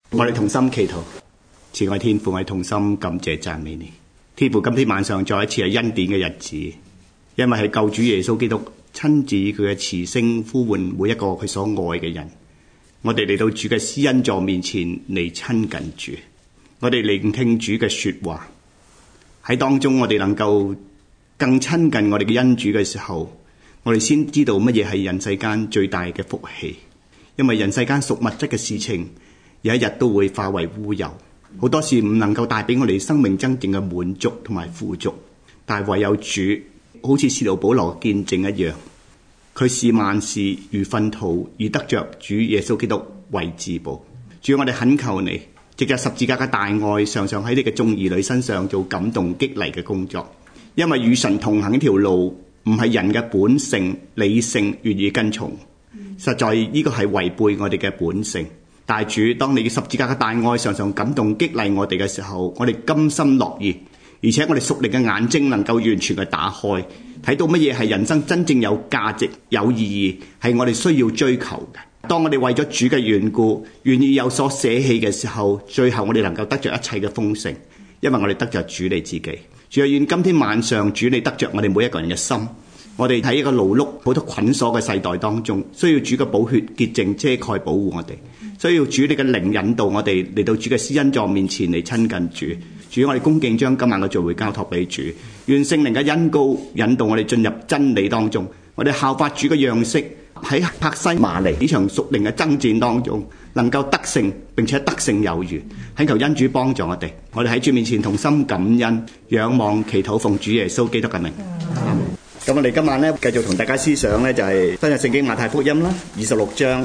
我哋同心祈禱。慈愛天父，我哋同心感謝讚美你。天父，今天晚上再一次係恩典嘅日子，因為係救主耶穌基督親自以佢嘅慈聲呼喚每一個佢所愛嘅人。我哋嚟到主嘅施恩座面前嚟親近主，我哋聆聽主嘅說話，喺當中我哋能夠更親近我哋嘅恩主嘅時候，我哋先知道乜嘢係人世間最大嘅福氣。因為人世間屬物質嘅事情，有一日都會化為烏有，好多事唔能夠帶俾我哋生命真正嘅滿足同埋富足。但係唯有主，好似使徒保羅見證一樣，佢視萬事如糞土，而得着主耶穌基督為至寶。主，我哋懇求你，藉着十字架嘅大愛，常常喺你嘅眾兒女身上做感動激勵嘅工作。因為與神同行呢條路，唔係人嘅本性理性願意跟從，實在呢個係違背我哋嘅本性。但係主，當你嘅十字架嘅大愛常常感動激勵我哋嘅時候，我哋甘心樂意，而且我哋屬靈嘅眼睛能夠完全嘅打開，睇到乜嘢係人生真正有價值有意義，係我哋需要追求嘅。當我哋為咗主嘅緣故願意有所捨棄嘅時候，最後我哋能夠得着一切嘅豐盛，因為我哋得着主你自己。主啊，願今天晚上主你得着我哋每一個人嘅心。我哋喺一個勞碌好多捆鎖嘅世代當中，需要主嘅寶血潔淨遮蓋保護我哋，需要主你嘅靈引導我哋嚟到主嘅施恩座面前嚟親近主。主，我哋恭敬將今晚嘅聚會交託俾主，願聖靈嘅恩膏引導我哋進入真理當中，我哋效法主嘅樣式，喺伯西馬尼呢場屬靈嘅爭戰當中能夠得勝，並且得勝有餘。懇求恩主幫助我哋，我哋喺主面前同心感恩，仰望祈禱奉主耶穌基督嘅名。咁我哋今晚咧繼續同大家思想咧就係新約聖經馬太福音啦，26章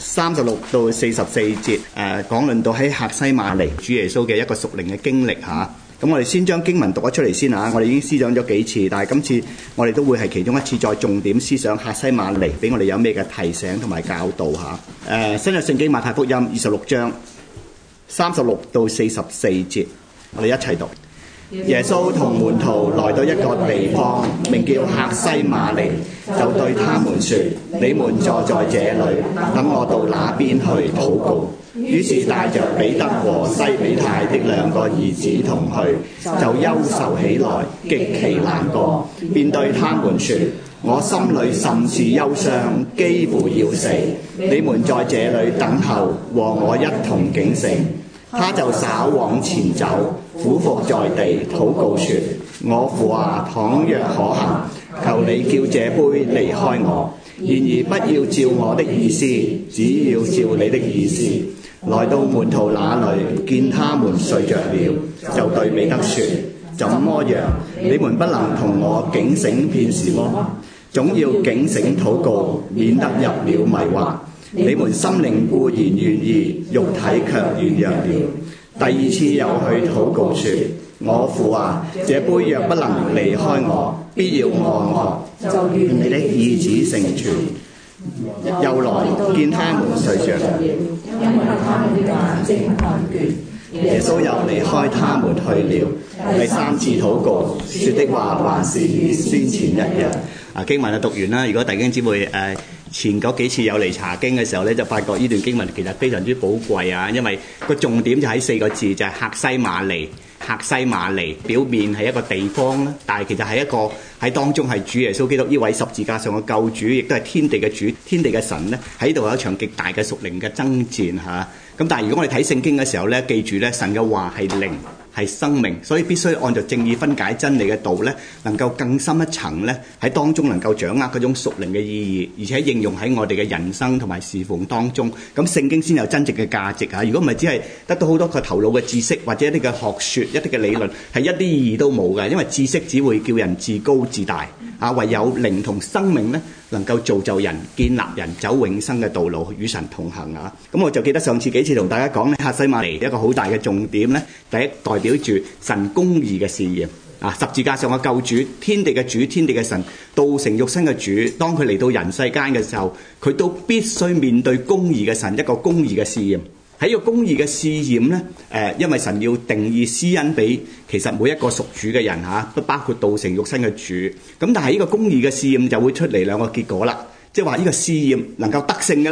36到44節，講論到喺客西馬尼主耶穌嘅一個屬靈嘅經歷嚇。咁我哋先將經文讀咗出嚟先嚇。我哋已經思想咗幾次，但係今次我哋都會係其中一次再重點思想客西馬尼，俾我哋有咩嘅提醒同埋教導嚇。新約聖經馬太福音26章36到44節，我哋一齊讀。耶穌同門徒來到一個地方，名叫客西馬尼，就對他們說：你們坐在這裡，等我到那邊去禱告。於是帶着彼得和西比太的兩個兒子同去，就憂愁起來，極其難過，便對他們說：我心裡甚是憂傷，幾乎要死。你們在這裡等候，和我一同警醒。他就稍往前走，俯伏在地，禱告說：我父啊，倘若可行，求你叫這杯離開我。然而不要照我的意思，只要照你的意思。來到門徒那裡，見他們睡着了，就對彼得說：怎麼樣？你們不能同我警醒片時麼？總要警醒禱告，免得入了迷惑。你們心靈固然願意，肉體卻軟弱了。第二次又去禱告說：我父啊，這杯若不能離開我，必要按我，就願你的意旨成全。又來見他們睡着了，因為他們的眼睛看倦。耶穌又離開他們去了。第三次禱告，說的話還是與先前一樣。經文就讀完啦。如果弟兄姊妹前嗰幾次有嚟查經嘅時候咧，就發覺呢段經文其實非常之寶貴啊！因為個重點就喺4個字，就係客西馬尼。客西馬尼表面係一個地方啦，但係其實係一個喺當中係主耶穌基督呢位十字架上嘅救主，亦都係天地嘅主、天地嘅神咧，喺度有一場極大嘅屬靈嘅爭戰嚇。咁但係如果我哋睇聖經嘅時候咧，記住咧，神嘅話係靈，係生命，所以必須按照正義分解真理嘅道咧，能夠更深一層咧，喺當中能夠掌握嗰種屬靈嘅意義，而且應用喺我哋嘅人生同埋侍奉當中，咁聖經先有真正嘅價值嚇。如果唔係，只係得到好多個頭腦嘅知識或者一啲嘅學説、一啲嘅理論，係一啲意義都冇嘅，因為知識只會叫人自高自大啊，唯有靈同生命咧，能夠造就人、建立人走永生嘅道路，與神同行啊！咁我就記得上次幾次同大家講咧，客西馬尼一個好大嘅重點咧，第一代表住神公義嘅試驗啊，十字架上嘅救主、天地嘅主、天地嘅神、道成肉身嘅主，當佢嚟到人世間嘅時候，佢都必須面對公義嘅神，一個公義嘅試驗。喺呢個公義嘅試驗咧，因為神要定義施恩俾其實每一個屬主嘅人嚇，都包括道成肉身嘅主。咁但係呢個公義嘅試驗就會出嚟兩個結果啦，即係話呢個試驗能夠得勝嘅咧，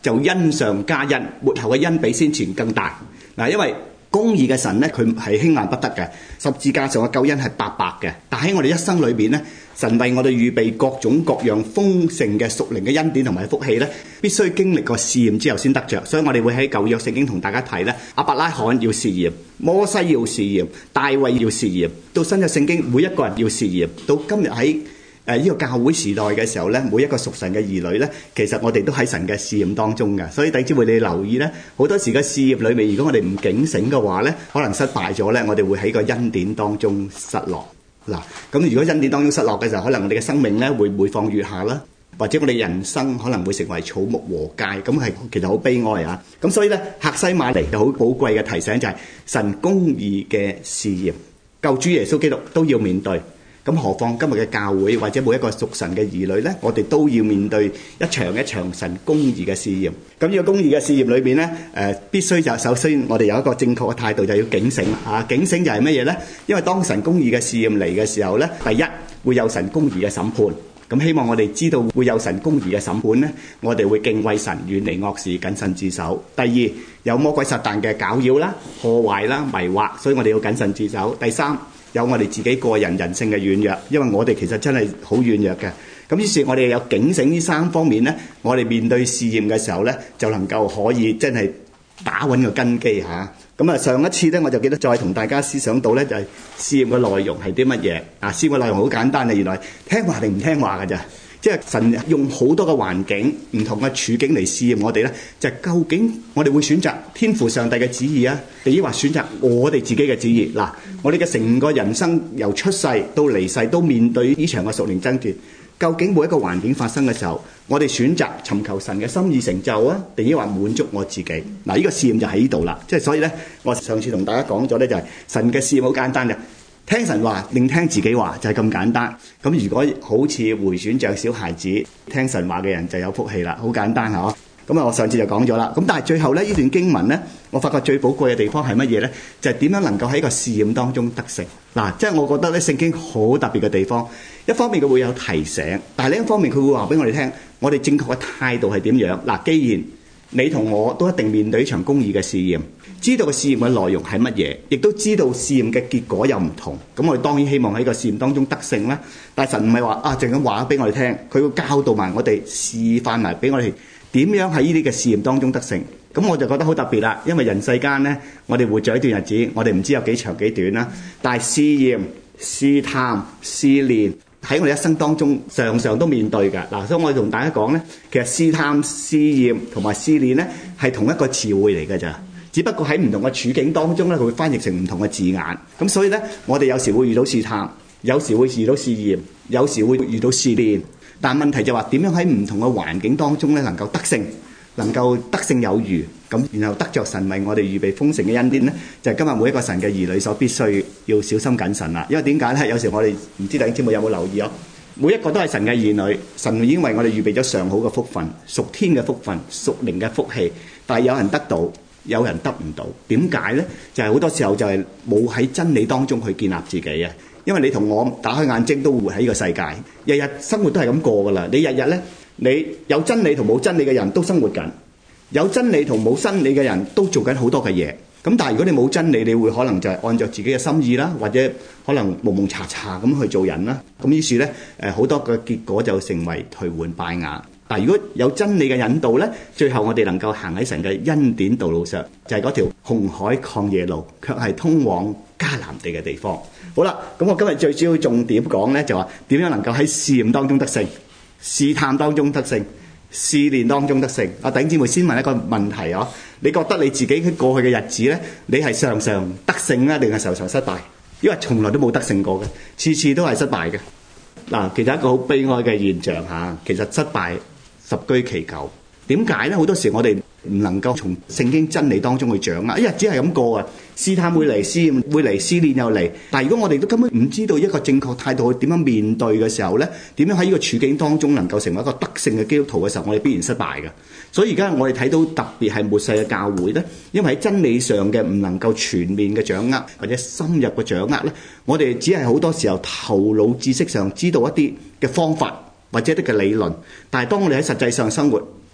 就恩上加恩，末後嘅恩比先前更大。嗱，因為公義嘅神咧，佢係輕慢不得嘅，十字架上嘅救恩係白白嘅。但喺我哋一生裏邊咧，神為我哋預備各種各樣豐盛嘅屬靈嘅恩典同埋福氣咧，必須經歷過試驗之後先得着。所以我哋會喺舊約聖經同大家睇咧，亞伯拉罕要試驗，摩西要試驗，大衛要試驗，到新約聖經每一個人要試驗，到今日喺呢個教會時代嘅時候咧，每一個屬神嘅兒女咧，其實我哋都喺神嘅試驗當中嘅。所以弟兄姊妹，你留意咧，好多時嘅試驗裏面，如果我哋唔警醒嘅話咧，可能失敗咗咧，我哋會喺個恩典當中失落。嗱，咁如果恩典當中失落嘅時候，可能我哋嘅生命咧會每況愈下啦，或者我哋人生可能會成為草木禾稭，咁係其實好悲哀啊！咁所以咧，客西馬尼嘅好寶貴嘅提醒就係神公義嘅試驗，救主耶穌基督都要面對。咁何況今日嘅教會或者每一個屬神嘅兒女呢，我哋都要面對一場一場神公義嘅試驗。咁呢個公義嘅試驗裏邊呢，必須就首先我哋有一個正確嘅態度，就要警醒啦。警醒就係乜嘢呢？因為當神公義嘅試驗嚟嘅時候呢，第一會有神公義嘅審判。咁希望我哋知道會有神公義嘅審判呢，我哋會敬畏神，遠離惡事，謹慎自守。第二，有魔鬼撒旦嘅攪擾啦、破壞啦、迷惑，所以我哋要謹慎自守。第三，有我哋自己個人人性嘅軟弱，因為我哋其實真係好軟弱嘅。咁於是，我哋有警醒呢三方面呢，我哋面對試驗嘅時候呢，就能夠可以真係打穩個根基嚇。咁啊，上一次呢，我就記得再同大家思想到呢，就係試驗嘅內容係啲乜嘢啊？試驗嘅內容好簡單啊，原來聽話定唔聽話㗎咋？即係神用好多嘅環境、唔同嘅處境嚟試驗我哋呢，就係究竟我哋會選擇天父上帝嘅旨意啊，定抑或選擇我哋自己嘅旨意？嗱，我哋嘅成個人生由出世到離世都面對呢場嘅屬靈爭奪。究竟每一個環境發生嘅時候，我哋選擇尋求神嘅心意成就啊，定抑或滿足我自己？嗱，呢個試驗就喺呢度啦。即係所以呢，我上次同大家講咗呢，就係神嘅試驗好簡單嘅。聽神話定聽自己話就係咁簡單。咁如果好似回轉像小孩子聽神話嘅人就有福氣啦，好簡單嚇。咁啊，我上次就講咗啦。咁但係最後咧，呢段經文咧，我發覺最寶貴嘅地方係乜嘢咧？就係點樣能夠喺個試驗當中得勝。嗱，即係我覺得咧，聖經好特別嘅地方，一方面佢會有提醒，但係另一方面佢會話俾我哋聽，我哋正確嘅態度係點樣。嗱，既然你同我都一定面對一場公義嘅試驗，知道個試驗嘅內容係乜嘢，亦都知道試驗嘅結果又唔同。咁我哋當然希望喺個試驗當中得勝啦。但係神唔係話啊，淨咁話俾我哋聽，佢會教導埋我哋，示範埋俾我哋點樣喺呢啲嘅試驗當中得勝。咁我就覺得好特別啦，因為人世間呢，我哋活咗一段日子，我哋唔知有幾長幾短啦。但係試驗、試探、試煉喺我哋一生當中常常都面對㗎。嗱，所以我哋同大家講呢，其實試探、試驗同埋試煉呢係同一個詞彙嚟㗎咋，只不過喺唔同嘅處境當中呢，佢會翻譯成唔同嘅字眼。咁所以呢，我哋有時會遇到試探，有時會遇到試驗，有時會遇到試煉。但問題就話點樣喺唔同嘅環境當中呢，能夠得勝，能夠得勝有餘，咁然後得着神為我哋預備豐盛嘅恩典呢，就係今日每一個神嘅兒女所必須要小心謹慎啦。因為點解呢？有時我哋唔知弟兄姊妹有冇留意啊？每一個都係神嘅兒女，神已經為我哋預備咗上好嘅福分、屬天嘅福分、屬靈嘅福氣。但係有人得到，有人得唔到。點解呢？就係好多時候就係冇喺真理當中去建立自己啊。因為你同我打開眼睛都活喺呢個世界，日日生活都係咁過噶啦。你日日呢，你有真理同冇真理嘅人都生活緊，有真理同冇真理嘅人都做緊好多嘅嘢。咁但係如果你冇真理，你會可能就係按照自己嘅心意啦，或者可能蒙蒙查查咁去做人啦。咁於是呢，好多嘅結果就成為頹垣敗瓦。但係如果有真理嘅引導呢，最後我哋能夠行喺神嘅恩典道路上，就係嗰條紅海曠野路，卻係通往迦南地嘅地方。好啦，咁我今日最主要重點講呢，就話點樣能夠喺試驗當中得勝，試探當中得勝，試煉當中得勝。弟兄姊妹，先問一個問題啊，你覺得你自己喺過去嘅日子呢，你係常常得勝啊，定係常常失敗？因為從來都冇得勝過嘅，次次都係失敗嘅。嗱，其實一個好悲哀嘅現象嚇，其實失敗十居其九。點解呢？好多時我哋唔能夠從聖經真理當中去掌握，一日只係咁過啊！試探會嚟，試驗會嚟，試煉又嚟。但係如果我哋都根本唔知道一個正確態度去點樣面對嘅時候呢，點樣喺呢個處境當中能夠成為一個得勝嘅基督徒嘅時候，我哋必然失敗嘅。所以而家我哋睇到特別係末世嘅教會呢，因為喺真理上嘅唔能夠全面嘅掌握或者深入嘅掌握呢，我哋只係好多時候頭腦知識上知道一啲嘅方法或者一啲嘅理論，但係當我哋喺實際上生活，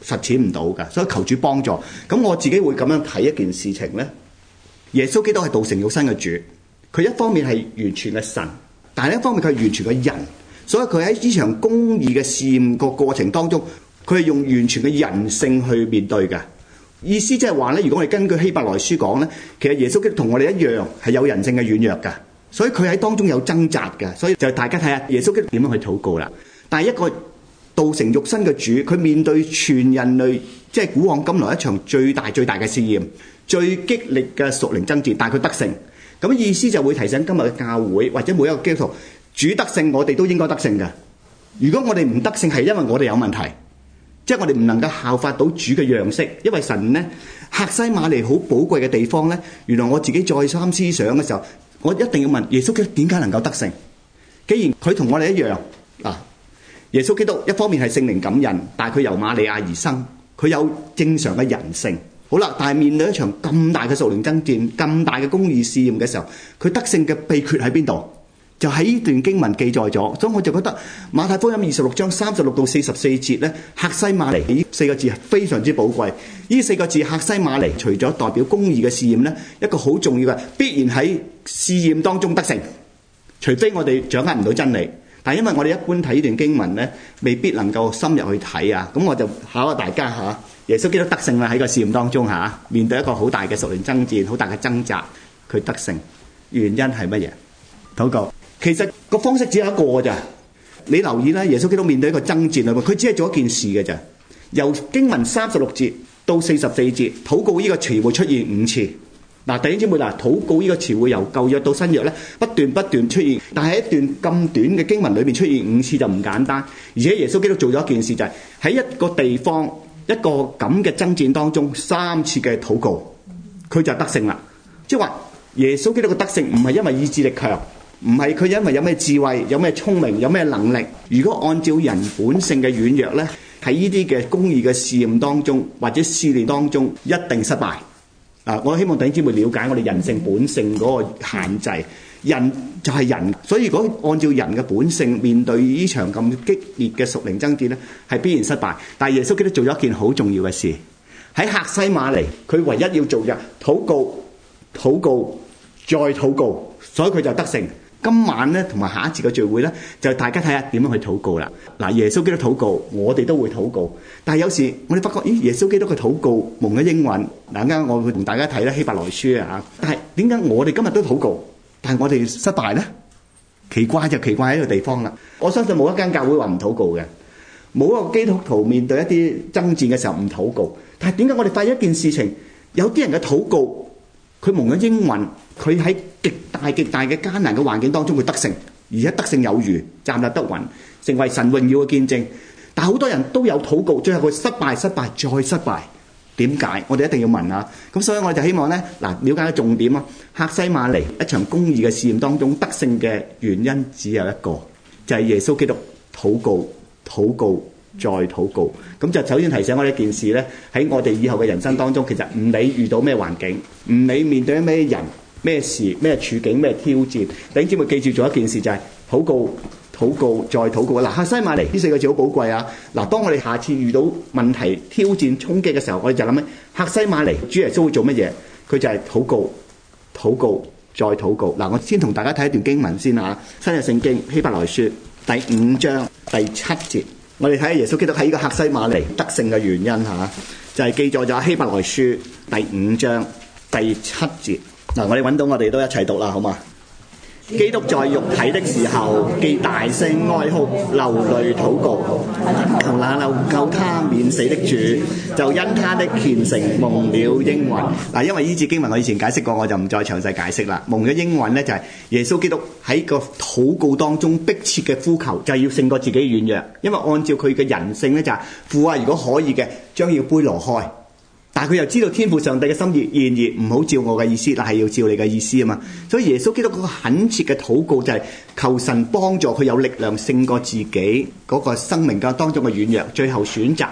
實踐唔到㗎，所以求主幫助。咁我自己會咁樣睇一件事情呢：耶穌基督係道成肉身嘅主，佢一方面係完全嘅神，但係一方面佢係完全嘅人，所以佢喺呢場公義嘅試驗個過程當中，佢係用完全嘅人性去面對嘅。意思即係話咧，如果我哋根據希伯來書講咧，其實耶穌基督同我哋一樣係有人性嘅軟弱㗎，所以佢喺當中有掙扎㗎。所以就大家睇下耶穌基督點樣去禱告啦。但係一個道成肉身嘅主，佢面對全人類，即係古往今來一場最大嘅試驗，最激烈嘅屬靈爭戰，但係佢得勝。咁意思就會提醒今日嘅教會或者每一個基督徒，主得勝，我哋都應該得勝㗎。如果我哋唔得勝，係因為我哋有問題。即係我哋唔能夠效法到主嘅樣式，因為神呢，客西馬尼好寶貴嘅地方呢，原來我自己再三思想嘅時候，我一定要問耶穌基督點解能夠得勝？既然佢同我哋一樣嗱，耶穌基督一方面係聖靈感孕，但係佢由瑪利亞而生，佢有正常嘅人性。好啦，但係面對一場咁大嘅屬靈爭戰、咁大嘅公義試驗嘅時候，佢得勝嘅秘訣喺邊度？就喺呢段經文記載咗，所以我就覺得馬太福音26章36到44節咧，客西馬尼呢4個字係非常之寶貴。呢4個字客西馬尼除咗代表公義嘅試驗咧，一個好重要嘅必然喺試驗當中得勝，除非我哋掌握唔到真理。但係因為我哋一般睇呢段經文咧，未必能夠深入去睇啊，咁我就考下大家嚇，耶穌基督得勝啦喺個試驗當中嚇，面對一個好大嘅屬靈爭戰、好大嘅掙扎，佢得勝原因係乜嘢？禱告。其實個方式只有一個㗎咋，你留意啦，耶穌基督面對一個爭戰啊，佢只係做一件事嘅咋。由經文36節到44節，禱告呢個詞彙出現5次。嗱，弟兄姊妹嗱，禱告呢個詞彙由舊約到新約咧，不斷出現，但係一段咁短嘅經文裏面出現5次就唔簡單。而且耶穌基督做咗一件事，就係喺一個地方一個咁嘅爭戰當中3次嘅禱告，佢就得勝啦。即係話耶穌基督嘅得勝唔係因為意志力強。唔係佢因為有咩智慧、有咩聰明、有咩能力。如果按照人本性嘅軟弱呢，喺呢啲嘅公義嘅試驗當中或者試煉當中，一定失敗。我希望弟兄姊妹了解我哋人性本性嗰個限制。人就係人，所以如果按照人嘅本性面對呢場咁激烈嘅屬靈爭戰呢，係必然失敗。但係耶穌基督做咗一件好重要嘅事，喺客西馬尼，佢唯一要做嘅禱告、禱告、再禱告，所以佢就得勝。今晚咧同埋下一節嘅聚會咧，就大家睇下點樣去禱告啦。嗱，耶穌基督禱告，我哋都會禱告，但係有時我哋發覺，耶穌基督嘅禱告蒙咗應允。嗱，啱啱我會同大家睇咧希伯來書啊，但係點解我哋今日都禱告，但係我哋失敗咧？奇怪就奇怪喺呢個地方啦。我相信冇一間教會話唔禱告嘅，冇一個基督徒面對一啲爭戰嘅時候唔禱告。但係點解我哋發現一件事情，有啲人嘅禱告，佢蒙咗應允，佢喺極大嘅艱難嘅環境當中，佢得勝，而且得勝有餘，站立得穩，成為神榮耀嘅見證。但係好多人都有禱告，最後佢失敗再失敗，點解？我哋一定要問啊！咁所以我哋就希望呢，了解嘅重點啊，客西馬尼一場公義嘅試驗當中得勝嘅原因只有一個，就係耶穌基督禱告再禱告。咁就首先提醒我哋一件事呢，喺我哋以後嘅人生當中，其實唔理遇到咩環境，唔理面對咩人、咩事、咩處境、咩挑戰，弟兄姊妹記住做一件事，就係禱告再禱告。客西馬尼呢4個字好寶貴啊！當我哋下次遇到問題、挑戰、衝擊嘅時候，我哋就諗起客西馬尼，主耶穌會做乜嘢？佢就係禱告再禱告。我先同大家睇一段經文先啊，新約聖經希伯來書第5章第7節。我哋睇下耶穌基督喺呢個客西馬尼得勝嘅原因嚇，就係記載咗希伯來書第5章第7節。我哋揾到，我哋都一齊讀啦，好嘛？基督在肉體的時候，既大聲哀哭、流淚禱告，求那能救他免死的主，就因他的虔誠蒙了應允。因為呢節經文我以前解釋過，我就唔再詳細解釋啦。蒙咗應允呢，就係耶穌基督喺個禱告當中迫切嘅呼求，就係要勝過自己軟弱。因為按照佢嘅人性呢，就係父啊，如果可以嘅，將要杯挪開。但係佢又知道天父上帝嘅心意，然而唔好照我嘅意思，但係要照你嘅意思啊嘛。所以耶穌基督嗰個懇切嘅禱告就係求神幫助佢有力量勝過自己嗰個生命當中嘅軟弱，最後選擇呢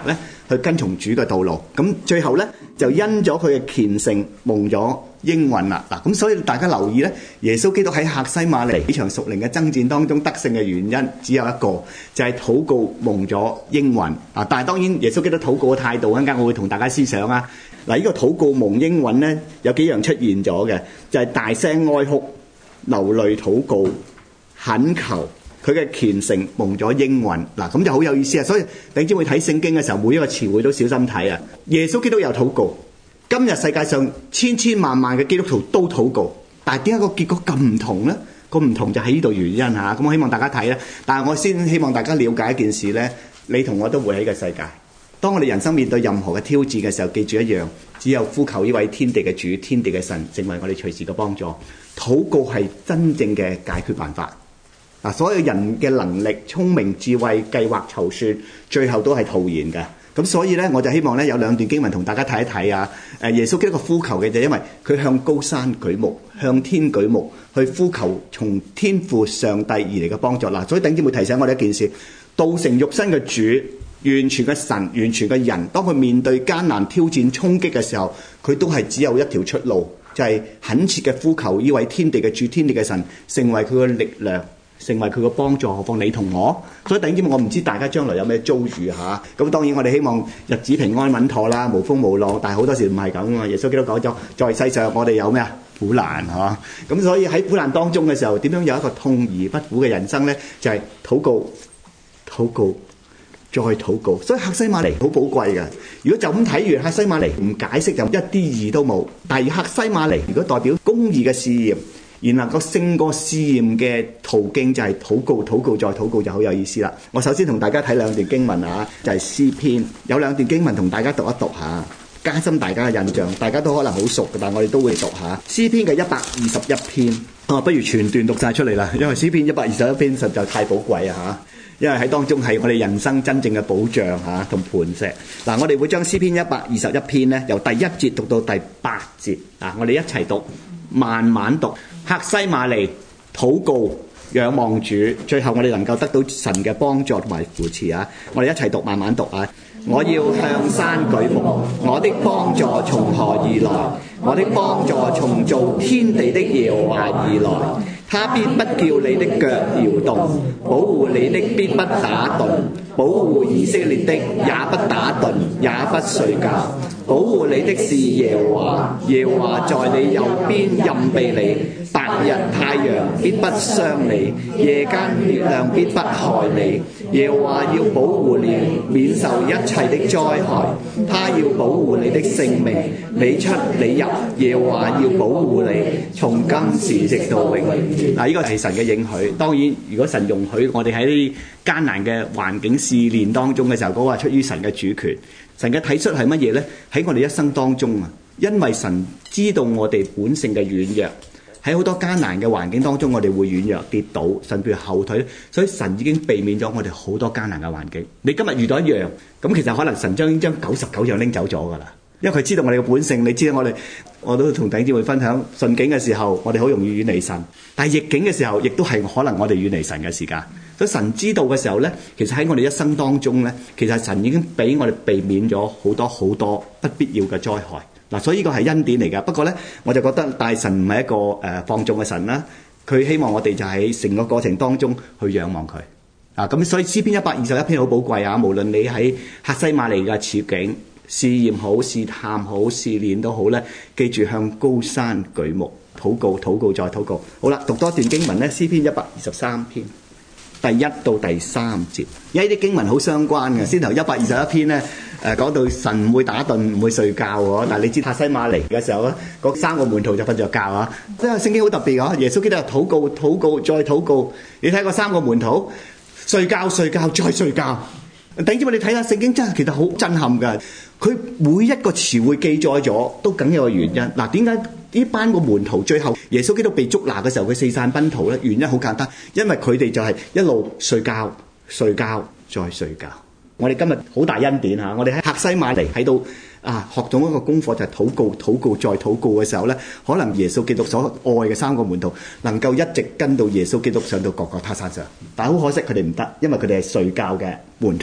去跟從主嘅道路。咁最後咧就因咗佢嘅虔誠蒙咗應允啦。嗱，咁所以大家留意咧，耶穌基督喺客西馬尼呢場屬靈嘅爭戰當中得勝嘅原因只有一個，就係禱告蒙咗應允啊！但係當然耶穌基督禱告嘅態度，一陣間我會同大家思想啊。嗱，呢個禱告蒙應允咧有幾樣出現咗嘅，就係大聲哀哭、流淚禱告、懇求。佢嘅虔誠蒙咗應允，嗱，咁就好有意思啊！所以弟兄姊妹睇聖經嘅時候，每一個詞彙都小心睇啊！耶穌基督有禱告，今日世界上千千萬萬嘅基督徒都禱告，但係點解個結果咁唔同呢？個唔同就喺呢度原因嚇。咁我希望大家睇咧，但係我先希望大家了解一件事咧，你同我都活喺個世界。當我哋人生面對任何嘅挑戰嘅時候，記住一樣，只有呼求呢位天地嘅主、天地嘅神，成為我哋隨時嘅幫助。禱告係真正嘅解決辦法。嗱，所有人嘅能力、聰明、智慧、計劃、籌算，最後都係徒然嘅。咁所以咧，我就希望咧有兩段經文同大家睇一睇啊。耶穌基督嘅呼求嘅就因為佢向高山舉目，向天舉目，去呼求從天父上帝而嚟嘅幫助。嗱，所以弟兄姊妹提醒我哋一件事：道成肉身嘅主，完全嘅神，完全嘅人，當佢面對艱難挑戰衝擊嘅時候，佢都係只有一條出路，就係懇切嘅呼求呢位天地嘅主、天地嘅神，成為佢嘅力量。成為佢個幫助，何況你同我？所以弟兄姊妹，我唔知大家將來有咩遭遇嚇。咁當然我哋希望日子平安穩妥啦，無風無浪。但係好多時唔係咁啊！耶穌基督講咗，在世上我哋有咩啊？苦難嚇。咁所以喺苦難當中嘅時候，點樣有一個痛而不苦嘅人生咧？就係禱告、禱告、再禱告。所以客西馬尼好寶貴嘅。如果就咁睇完客西馬尼唔解釋，就一啲意義都冇。但係客西馬尼如果代表公義嘅試驗，而能夠勝過試驗嘅途徑就係禱告、禱告再禱告，就好有意思啦。我首先同大家睇兩段經文啊，就係詩篇，有兩段經文同大家讀一讀下，加深大家嘅印象。大家都可能好熟嘅，但係我哋都會讀下詩篇嘅121篇。不如全段讀晒出嚟啦，因為詩篇121篇實在太寶貴啊！因為喺當中係我哋人生真正嘅保障嚇同磐石。嗱，我哋會將詩篇121篇咧由第1節讀到第8節啊，我哋一齊讀，慢慢讀。客西馬尼禱告仰望主，最後我哋能夠得到神嘅幫助同埋扶持啊！我哋一齊讀，慢慢讀啊！我要向山舉目，我的幫助從何而來？我的幫助從造天地的耶和華而來。他必不叫你的腳搖動，保護你的必不打盹，保護以色列的也不打盹，也不睡覺。保護你的是耶和華，耶和華在你右邊蔭庇你，白日太陽必不傷你，夜間月亮必不害你。耶和華要保護你，免受一切的災害。他要保護你的性命，你出你入，耶和華要保護你，從今時直到永遠。嗱，呢個係神嘅應許。當然，如果神容許我哋喺啲艱難嘅環境試煉當中嘅時候，嗰個係出於神嘅主權。神嘅體恤係乜嘢呢？喺我哋一生當中啊，因為神知道我哋本性嘅軟弱，喺好多艱難嘅環境當中，我哋會軟弱跌倒，甚至後退，所以神已經避免咗我哋好多艱難嘅環境。你今日遇到一樣，咁其實可能神已經將99樣拎走咗㗎啦。因為佢知道我哋嘅本性，你知道我都同弟兄姊妹分享順境嘅時候，我哋好容易遠離神；但係逆境嘅時候，亦都係可能我哋遠離神嘅時間。所以神知道嘅時候呢，其實喺我哋一生當中呢，其實神已經俾我哋避免咗好多好多不必要嘅災害。嗱，所以呢個係恩典嚟㗎。不過呢，我就覺得大神唔係一個放縱嘅神啦。佢希望我哋就喺成個過程當中去仰望佢。咁所以詩篇121篇好寶貴啊！無論你喺客西馬尼嘅處境，試驗好、試探好、試煉都好咧，記住向高山舉目，禱告、禱告再禱告。好啦，讀多段經文咧，詩篇123篇第1到第3節，因為呢啲經文好相關嘅。先頭121篇咧，講到神唔會打盹、唔會睡覺喎。但係你知客西馬尼嘅時候咧，嗰3個門徒就瞓着覺啊。因為聖經好特別啊，耶穌基督禱告、禱告再禱告。你睇嗰3個門徒睡覺、睡覺再睡覺。弟兄姊妹，你睇下聖經真係其實好震撼㗎。佢每一個詞彙記載咗，都梗有個原因。嗱，點解呢班個門徒最後耶穌基督被捉拿嘅時候，佢四散奔逃咧？原因好簡單，因為佢哋就係一路睡覺、睡覺再睡覺。我哋今日好大恩典嚇，我哋喺客西馬尼喺度學到一個功課，就係禱告、禱告再禱告嘅時候咧，可能耶穌基督所愛嘅3個門徒能夠一直跟到耶穌基督上到各各他山上，但係好可惜佢哋唔得，因為佢哋係睡覺嘅門徒。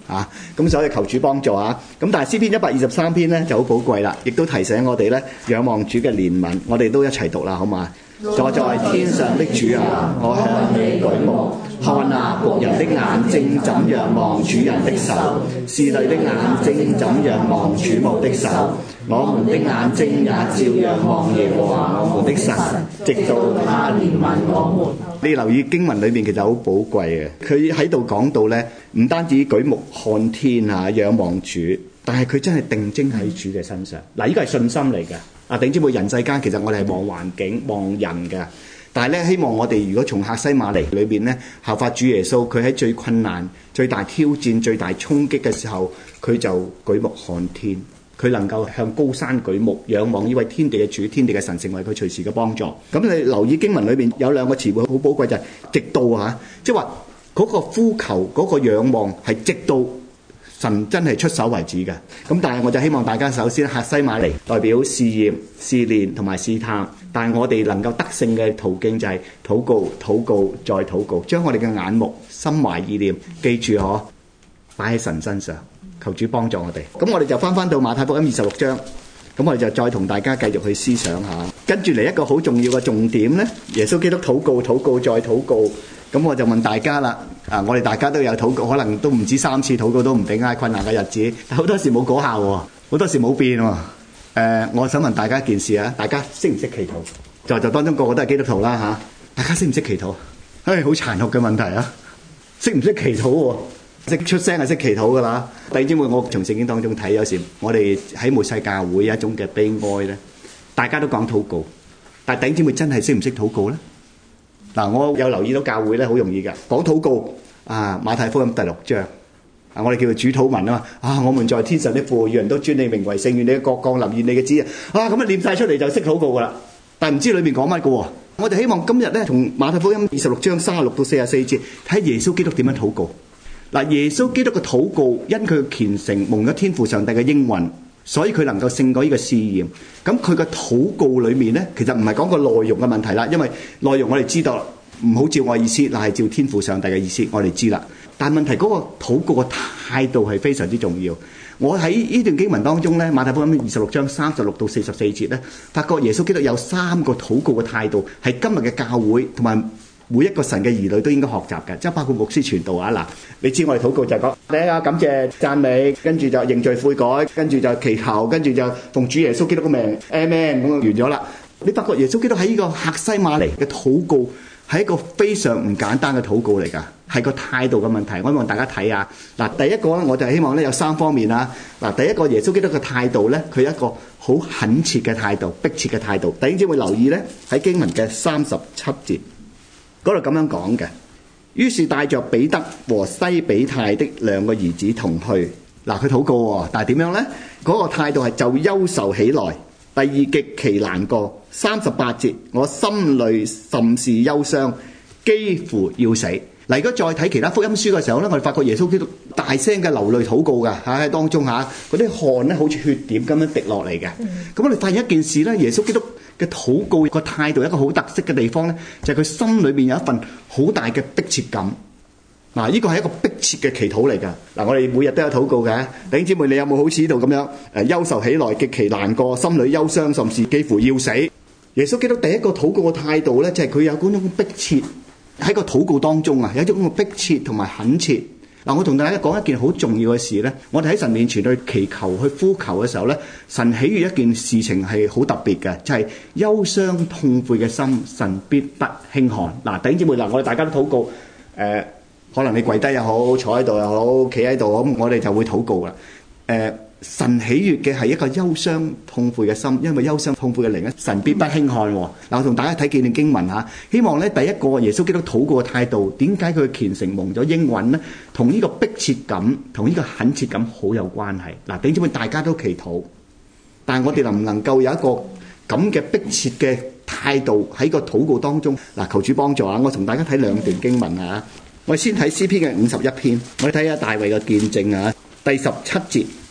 咁所以求主幫助啊！咁但係詩篇123篇咧就好寶貴啦，亦都提醒我哋咧仰望主嘅憐憫，我哋都一齊讀啦，好嘛？坐在天上的主啊，我向你舉目，看那僕人的眼睛怎仰望主人的手，侍女的眼睛怎仰望主母的手，我們的眼睛也照仰望耶和華我們的神，直到他憐憫我們。你留意經文裏面其實好寶貴嘅，佢喺度講到咧，唔單止舉目看天仰望主，但係佢真係定睛喺主嘅身上。嗱，呢個係信心嚟嘅。弟兄姊妹，人世間其實我哋係望環境、望人嘅，但係咧希望我哋如果從客西馬尼裏邊咧效法主耶穌，佢喺最困難、最大挑戰、最大衝擊嘅時候，佢就舉目看天，佢能夠向高山舉目仰望呢位天地嘅主、天地嘅神，成為佢隨時嘅幫助。咁你留意經文裏邊有兩個詞彙好寶貴，就係直到即係話嗰個呼求、嗰個仰望係直到神真係出手為止嘅。咁但係我就希望大家首先客西馬尼代表試驗、試煉同埋試探，但係我哋能夠得勝嘅途徑就係禱告、禱告再禱告，將我哋嘅眼目、心懷意念記住擺喺神身上，求主幫助我哋。咁我哋就翻到馬太福音26章，咁我哋就再同大家繼續去思想下。跟住嚟一個好重要嘅重點呢，耶穌基督禱告、禱告再禱告。咁我就問大家啦，我哋大家都有禱告，可能都唔止3次禱告都唔定啊，困難嘅日子，但好多時冇果效喎，好多時冇變喎。我想問大家一件事啊，大家識唔識祈禱？在座當中個個都係基督徒啦大家識唔識祈禱？好殘酷嘅問題啊！識唔識祈禱喎？識出聲係識祈禱噶啦。弟兄姊妹，我從聖經當中睇，有時我哋喺末世教會有一種嘅悲哀咧，大家都講禱告，但係弟兄姊妹真係識唔識禱告咧？我有留意到教會咧好容易嘅講禱告馬太福音第6章我哋叫做主禱文我們在天上的父，願人都尊你名為聖，願你嘅國降臨，願你嘅旨意咁念晒出嚟就識禱告噶啦，但係唔知裏面講乜嘅喎。我哋希望今日咧從馬太福音26章36到44節睇耶穌基督點樣禱告。耶穌基督嘅禱告因佢嘅虔誠蒙咗天父上帝嘅應允，所以佢能夠勝過呢個試驗。咁佢嘅禱告裏面咧，其實唔係講個內容嘅問題啦，因為內容我哋知道唔好照我意思，嗱係照天父上帝嘅意思，我哋知啦。但係問題嗰個禱告嘅態度係非常之重要。我喺呢段經文當中咧，馬太福音26章36到44節咧，發覺耶穌基督有3個禱告嘅態度，係今日嘅教會同埋每一個神嘅兒女都應該學習嘅，即係包括牧師傳道嗱，你知我哋禱告就係講第一感謝讚美，跟住就認罪悔改，跟住就祈求，跟住就奉主耶穌基督嘅名 Amen 咁完咗啦。你發覺耶穌基督喺呢個客西馬尼嘅禱告係一個非常唔簡單嘅禱告嚟㗎，係個態度嘅問題。我希望大家睇下第一個咧，我就希望咧有3方面啦。第一個耶穌基督嘅態度咧，佢有一個好懇切嘅態度、迫切嘅態度。弟兄姊妹留意咧，喺經文嘅37節嗰度咁樣講嘅。於是帶着彼得和西比太的2個兒子同去。佢禱告喎，但係點樣咧？嗰個態度係就憂愁起來。第二極其難過。38節，我心裏甚是憂傷，幾乎要死。如果再睇其他福音書嘅時候咧，我哋發覺耶穌基督大聲嘅流淚禱告㗎喺當中嗰啲汗咧好似血點咁樣滴落嚟嘅。咁我哋發現一件事咧，耶穌基督嘅禱告個態度一個好特色嘅地方咧，就係佢心裏面有一份好大嘅迫切感。呢個係一個迫切嘅祈禱嚟㗎。我哋每日都有禱告嘅。弟兄姊妹，你有冇好似呢度咁樣憂愁起來，極其難過，心裏憂傷，甚至幾乎要死？耶穌基督第一個禱告嘅態度咧，就係佢有嗰種迫切喺個禱告當中有一種迫切同埋懇切。我同大家講一件好重要嘅事咧，我哋喺神面前去祈求、去呼求嘅時候咧，神喜悅一件事情係好特別嘅，就係憂傷痛悔嘅心，神必不輕看。弟兄姊妹，我哋大家都禱告，可能你跪低又好，坐喺度又好，企喺度，咁我哋就會禱告啦。神喜悅嘅係一個憂傷痛悔嘅心，因為憂傷痛悔嘅靈咧，神必不輕看。我同大家睇幾段經文希望咧第一個耶穌基督禱告嘅態度，點解佢虔誠蒙咗應允呢？同呢個迫切感、同呢個懇切感好有關係。弟兄姊妹，大家都祈禱，但係我哋能唔能夠有一個咁嘅迫切嘅態度喺個禱告當中？求主幫助我同大家睇2段經文我哋先睇詩篇嘅51篇，我哋睇下大衛嘅見證第17節。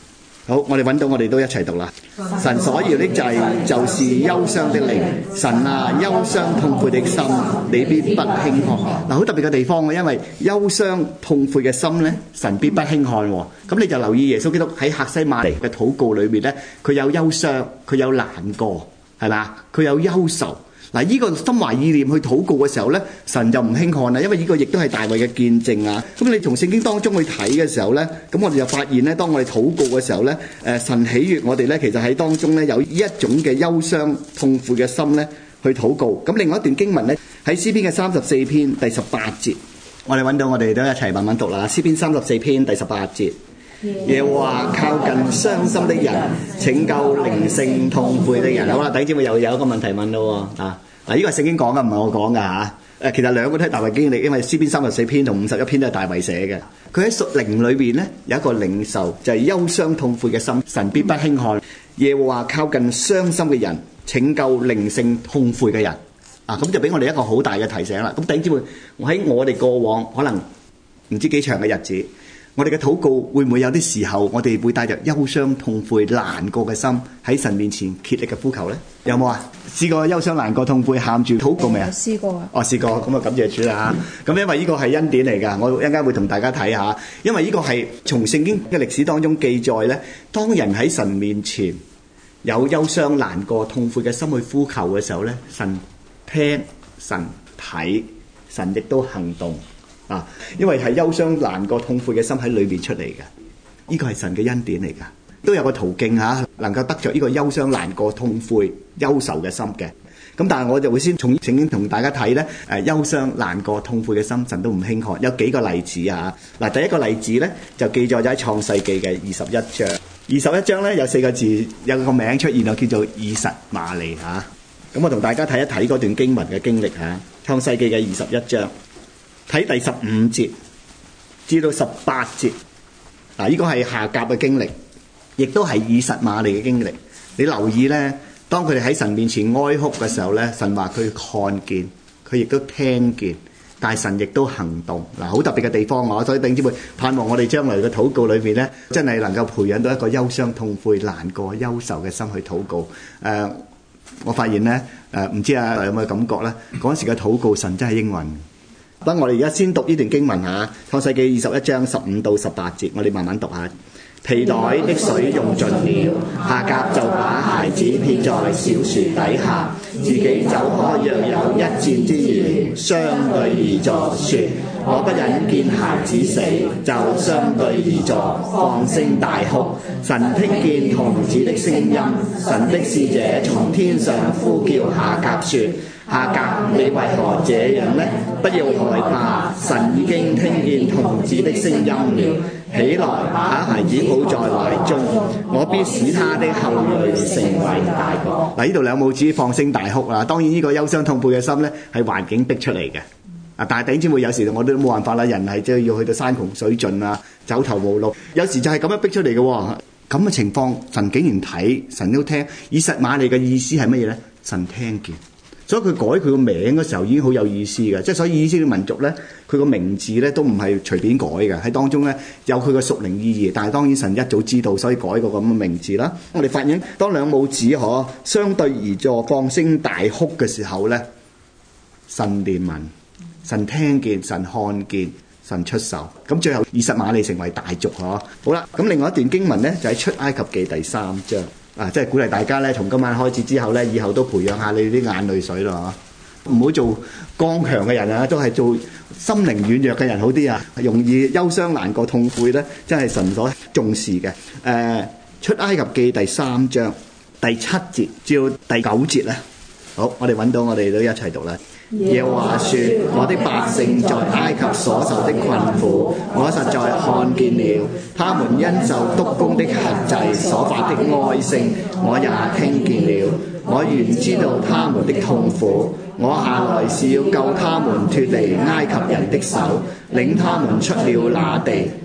好，我哋揾到，我哋都一齊讀啦。神所要的祭就是憂傷的靈，神啊，憂傷痛悔的心，你必不輕看。嗱，好特別嘅地方，因為憂傷痛悔嘅心咧，神必不輕看喎。咁你就留意耶穌基督喺客西馬尼嘅禱告裏面咧，佢有憂傷，佢有難過，係嘛？佢有憂愁。嗱，呢個心懷意念去禱告嘅時候咧，神就唔輕看啦，因為呢個亦都係大衛嘅見證啊。咁你從聖經當中去睇嘅時候咧，咁我哋就發現咧，當我哋禱告嘅時候咧，神喜悅我哋咧，其實喺當中咧有一種嘅憂傷痛悔嘅心咧去禱告。咁另外一段經文咧喺詩篇嘅34篇第18節，我哋揾到，我哋都一齊慢慢讀啦。詩篇34篇第18節。耶和華靠近傷心的人，拯救靈性痛悔的人。好啦，弟兄姊妹又有一個問題問咯喎。呢個係聖經講嘅，唔係我講嘅嚇。其實兩個都係大衛經歷，因為詩篇34篇同51篇都係大衛寫嘅。佢喺屬靈裏邊咧有一個領受，就係憂傷痛悔嘅心，神必不輕看。耶和華靠近傷心嘅人，拯救靈性痛悔嘅人。咁就俾我哋一個好大嘅提醒啦。咁弟兄姊妹，喺我哋過往可能唔知幾長嘅日子，我哋嘅禱告會唔會有啲時候，我哋會帶着憂傷、痛悔、難過嘅心喺神面前竭力嘅呼求呢？有冇啊？試過憂傷、難過、痛悔，喊住禱告未啊？ 試過啊！ 試過，咁啊感謝主啦嚇！咁因為呢個係恩典嚟㗎，我一陣間會同大家睇下。因為呢個係從聖經嘅歷史當中記載呢，當人喺神面前有憂傷、難過、痛悔嘅心去呼求嘅時候呢，神聽、神睇、神亦都行動。因為係憂傷難過痛悔嘅心喺裏面出嚟嘅，呢個係神嘅恩典嚟㗎，都有個途徑嚇，能夠得着呢個憂傷難過痛悔憂愁嘅心嘅。咁但係我就會先從聖經同大家睇咧，憂傷難過痛悔嘅心，神都唔輕看。有幾個例子啊？嗱，第一個例子咧就記載咗喺創世記嘅21章。21章咧有4個字，有個名出現啊，叫做以實瑪利嚇。咁我同大家睇一睇嗰段經文嘅經歷嚇，創世記嘅21章。睇第15節至到18節，呢個係夏甲嘅經歷，亦都係以實瑪利嘅經歷。你留意咧，當佢哋喺神面前哀哭嘅時候咧，神話佢看見，佢亦都聽見，但係神亦都行動。好特別嘅地方所以弟兄姊妹盼望我哋將來嘅禱告裏面咧，真係能夠培養到一個憂傷痛悔難過憂愁嘅心去禱告。我發現咧，唔知有冇感覺咧？嗰時嘅禱告神真係應允。等我哋而家先讀呢段經文嚇，創世記21章15到18節，我哋慢慢讀下。皮袋的水用盡了，夏甲就把孩子撇在小樹底下，自己走開約有1箭之遠，相對而坐，說：我不忍見孩子死，就相對而坐，放聲大哭。神聽見童子的聲音，神的使者從天上呼叫夏甲說：夏甲，你為何這樣呢？不要害怕，神已經聽見童子的聲音了。起來，把孩子抱在懷中，我必使他的後裔成為大國。嗱，呢度兩母子放聲大哭啦。當然呢個憂傷痛悔嘅心咧，係環境逼出嚟嘅。但係弟兄姊妹有時我都冇辦法啦，人係即係要去到山窮水盡啊，走投無路。有時就係咁樣逼出嚟嘅喎。咁嘅情況，神竟然睇，神都聽。以實瑪利嘅意思係乜嘢咧？神聽見。所以佢改佢個名嘅時候已經好有意思嘅，即係所以以色列民族咧，佢個名字咧都唔係隨便改嘅，喺當中咧有佢個屬靈意義。但係當然神一早知道，所以改個咁嘅名字啦。我哋發現當兩母子相對而坐，放聲大哭嘅時候咧，神憐憫，神聽見，神看見，神出手。咁最後以實瑪利成為大族。好啦，咁另外一段經文咧就喺出埃及記第3章。即係鼓勵大家咧，從今晚開始之後咧，以後都培養下你啲眼淚水咯，唔好做剛強嘅人啊，都係做心靈軟弱嘅人好啲啊，容易憂傷難過痛悔咧，真係神所重視嘅。出埃及記第3章第7節至到第9節咧，好，我哋揾到，我哋都一齊讀啦。耶和華說：我的百姓在埃及所受的困苦，我實在看見了；他們因受督工的轄制所發的哀聲，我也聽見了。我原知道他們的痛苦，我下來是要救他們脫離埃及人的手，領他們出了那地，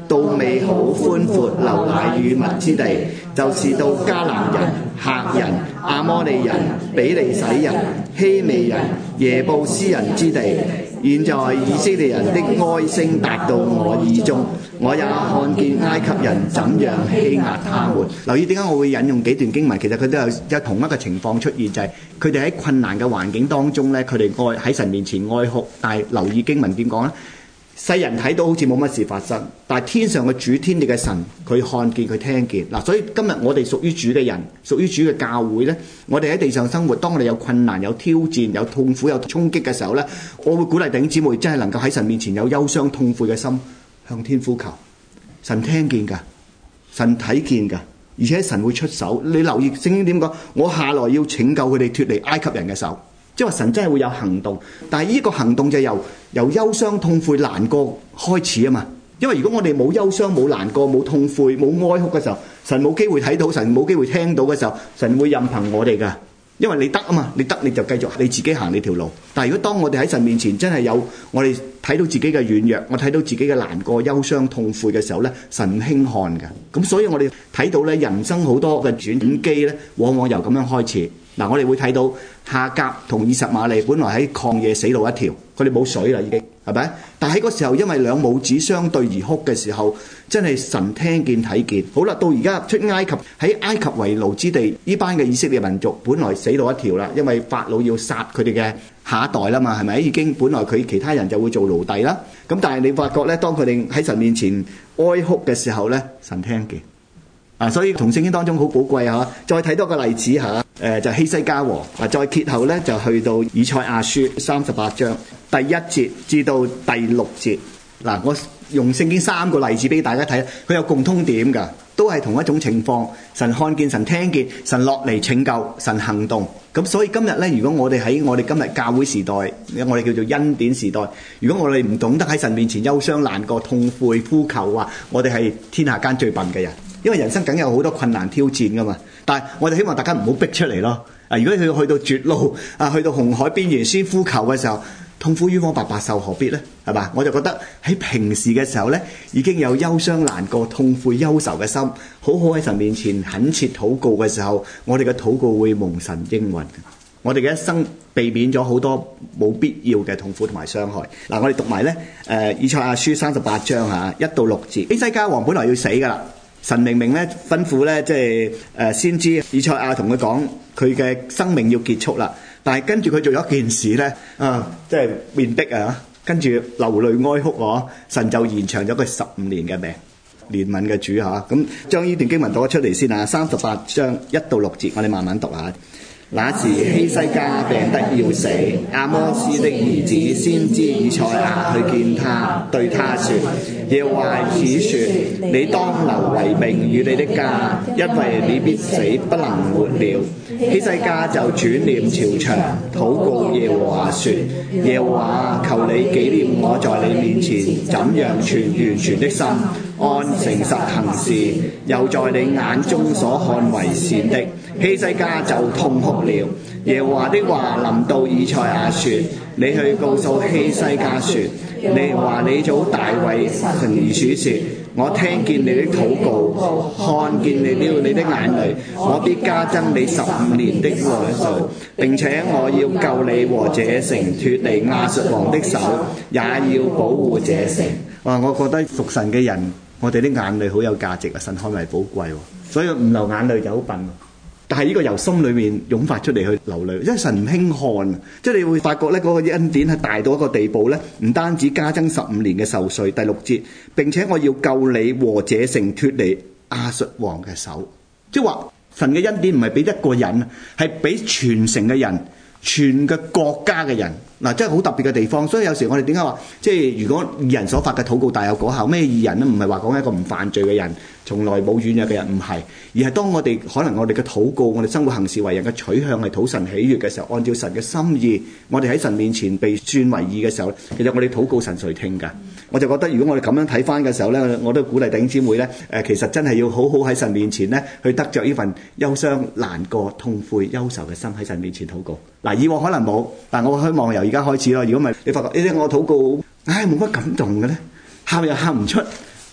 到美好寬闊流奶與蜜之地，就是到迦南人、赫人、亞摩利人、比利洗人、希未人、耶布斯人之地。現在以色列人的哀聲達到我耳中，我也看見埃及人怎樣欺壓他們。 留意點解我會引用幾段經文，其實佢都有同一個情況出現，就係佢哋喺困難嘅環境當中咧，佢哋喺神面前哀哭。但係留意經文點講咧？世人睇到好似冇乜事發生，但係天上嘅主天地嘅神，佢看見佢聽見嗱。所以今日我哋屬於主嘅人，屬於主嘅教會咧，我哋喺地上生活，當我哋有困難、有挑戰、有痛苦、有衝擊嘅時候咧，我會鼓勵弟兄姊妹真係能夠喺神面前有憂傷痛悔嘅心，向天呼求。神聽見㗎，神睇見㗎，而且神會出手。你留意聖經點講？我下來要拯救佢哋脫離埃及人嘅手。即係話神真係會有行動，但係呢個行動就由憂傷痛悔難過開始啊嘛。因為如果我哋冇憂傷冇難過冇痛悔冇哀哭嘅時候，神冇機會睇到，神冇機會聽到嘅時候，神會任憑我哋㗎。因為你得啊嘛，你得你就繼續你自己行你條路。但係如果當我哋喺神面前真係有我哋睇到自己嘅軟弱，我睇到自己嘅難過憂傷痛悔嘅時候咧，神唔輕看㗎。咁所以我哋睇到咧人生好多嘅轉機咧，往往由咁樣開始。嗱，我哋會睇到夏甲同以實瑪利本來喺曠野死路一條，佢哋冇水啦已經，係咪？但係喺嗰時候，因為兩母子相對而哭嘅時候，真係神聽見睇見。好啦，到而家出埃及，喺埃及為奴之地，呢班嘅以色列民族本來死路一條啦，因為法老要殺佢哋嘅下一代啦嘛，係咪？已經本來佢其他人就會做奴隸啦。咁但係你發覺咧，當佢哋喺神面前哀哭嘅時候咧，神聽見。所以同聖經當中好寶貴嚇。再睇多個例子嚇，就希西家王。再揭後咧，就去到以賽亞書38章第1節至到第6節。嗱，我用聖經3個例子俾大家睇，佢有共通點㗎，都係同一種情況。神看見，神聽見，神落嚟拯救，神行動。咁所以今日咧，如果我哋喺我哋今日教會時代，我哋叫做恩典時代，如果我哋唔懂得喺神面前憂傷難過痛悔呼求話，我哋係天下間最笨嘅人。因為人生梗有好多困難挑戰噶嘛，但係我哋希望大家唔好逼出嚟咯。如果佢去到絕路去到紅海邊緣先呼求嘅時候，痛苦於我白白受何必呢？係嘛？我就覺得喺平時嘅時候呢，已經有憂傷難過痛悔憂愁嘅心，好好喺神面前懇切禱告嘅時候，我哋嘅禱告會蒙神應允。我哋嘅一生避免咗好多冇必要嘅痛苦同埋傷害。嗱，我哋讀埋呢以賽亞書38章1到6節。希西家王本來要死噶啦。神明明咧吩咐咧，即係先知以賽亞同佢講，佢嘅生命要結束啦。但係跟住佢做咗一件事咧，即係面壁啊，跟住流淚哀哭喎。神就延長咗佢15年嘅命。憐憫嘅主嚇，咁將呢段經文讀咗出嚟先啊。38章1到6節，我哋慢慢讀下。那時希西家病得要死，阿摩斯的兒子先知以賽亞去見他，對他說：耶和華此說，你當留遺命與你的家，因為你必死不能活了。希西家就轉臉朝牆，禱告耶和華說：耶和華，求你紀念我在你面前怎樣存完全的心，按誠實行事，又在你眼中所看為善的。希西家就痛哭了。耶和華的話臨到以賽亞說：你去告訴希西家說，你話你祖大衛曾如此說，我聽見你的禱告，看見你的眼淚，我必加增你15年的歲數，並且我要救你和這城脫離亞述王的手，也要保護這城。我覺得屬神嘅人，我哋啲眼淚好有價值啊！神看為寶貴，所以唔流眼淚就好笨。但係呢個由心裏面湧發出嚟去流淚，因為神唔輕看，即係你會發覺咧，嗰個恩典係大到一個地步咧，唔單止加增15年嘅壽歲。第6節，並且我要救你和這城脫離亞述王嘅手，即係話神嘅恩典唔係俾一個人，係俾全城嘅人，全個國家嘅人。嗱，真係好特別嘅地方。所以有時我哋點解話，即係如果義人所發嘅禱告大有果效？咩義人咧？唔係話講一個唔犯罪嘅人，從來冇軟弱嘅人，唔係，而係當我哋可能我哋嘅禱告，我哋生活行事為人嘅取向係討神喜悅嘅時候，按照神嘅心意，我哋喺神面前被算為義嘅時候，其實我哋禱告神垂聽㗎。我就覺得如果我哋咁樣睇翻嘅時候咧，我都鼓勵弟兄姊妹咧，其實真係要好好喺神面前咧，去得着呢份憂傷、難過、痛悔、憂愁嘅心喺神面前禱告。嗱，以往可能冇，但我希望由而家開始咯。如果唔係，你發覺呢啲我禱告，冇乜感動嘅咧，喊又喊唔出，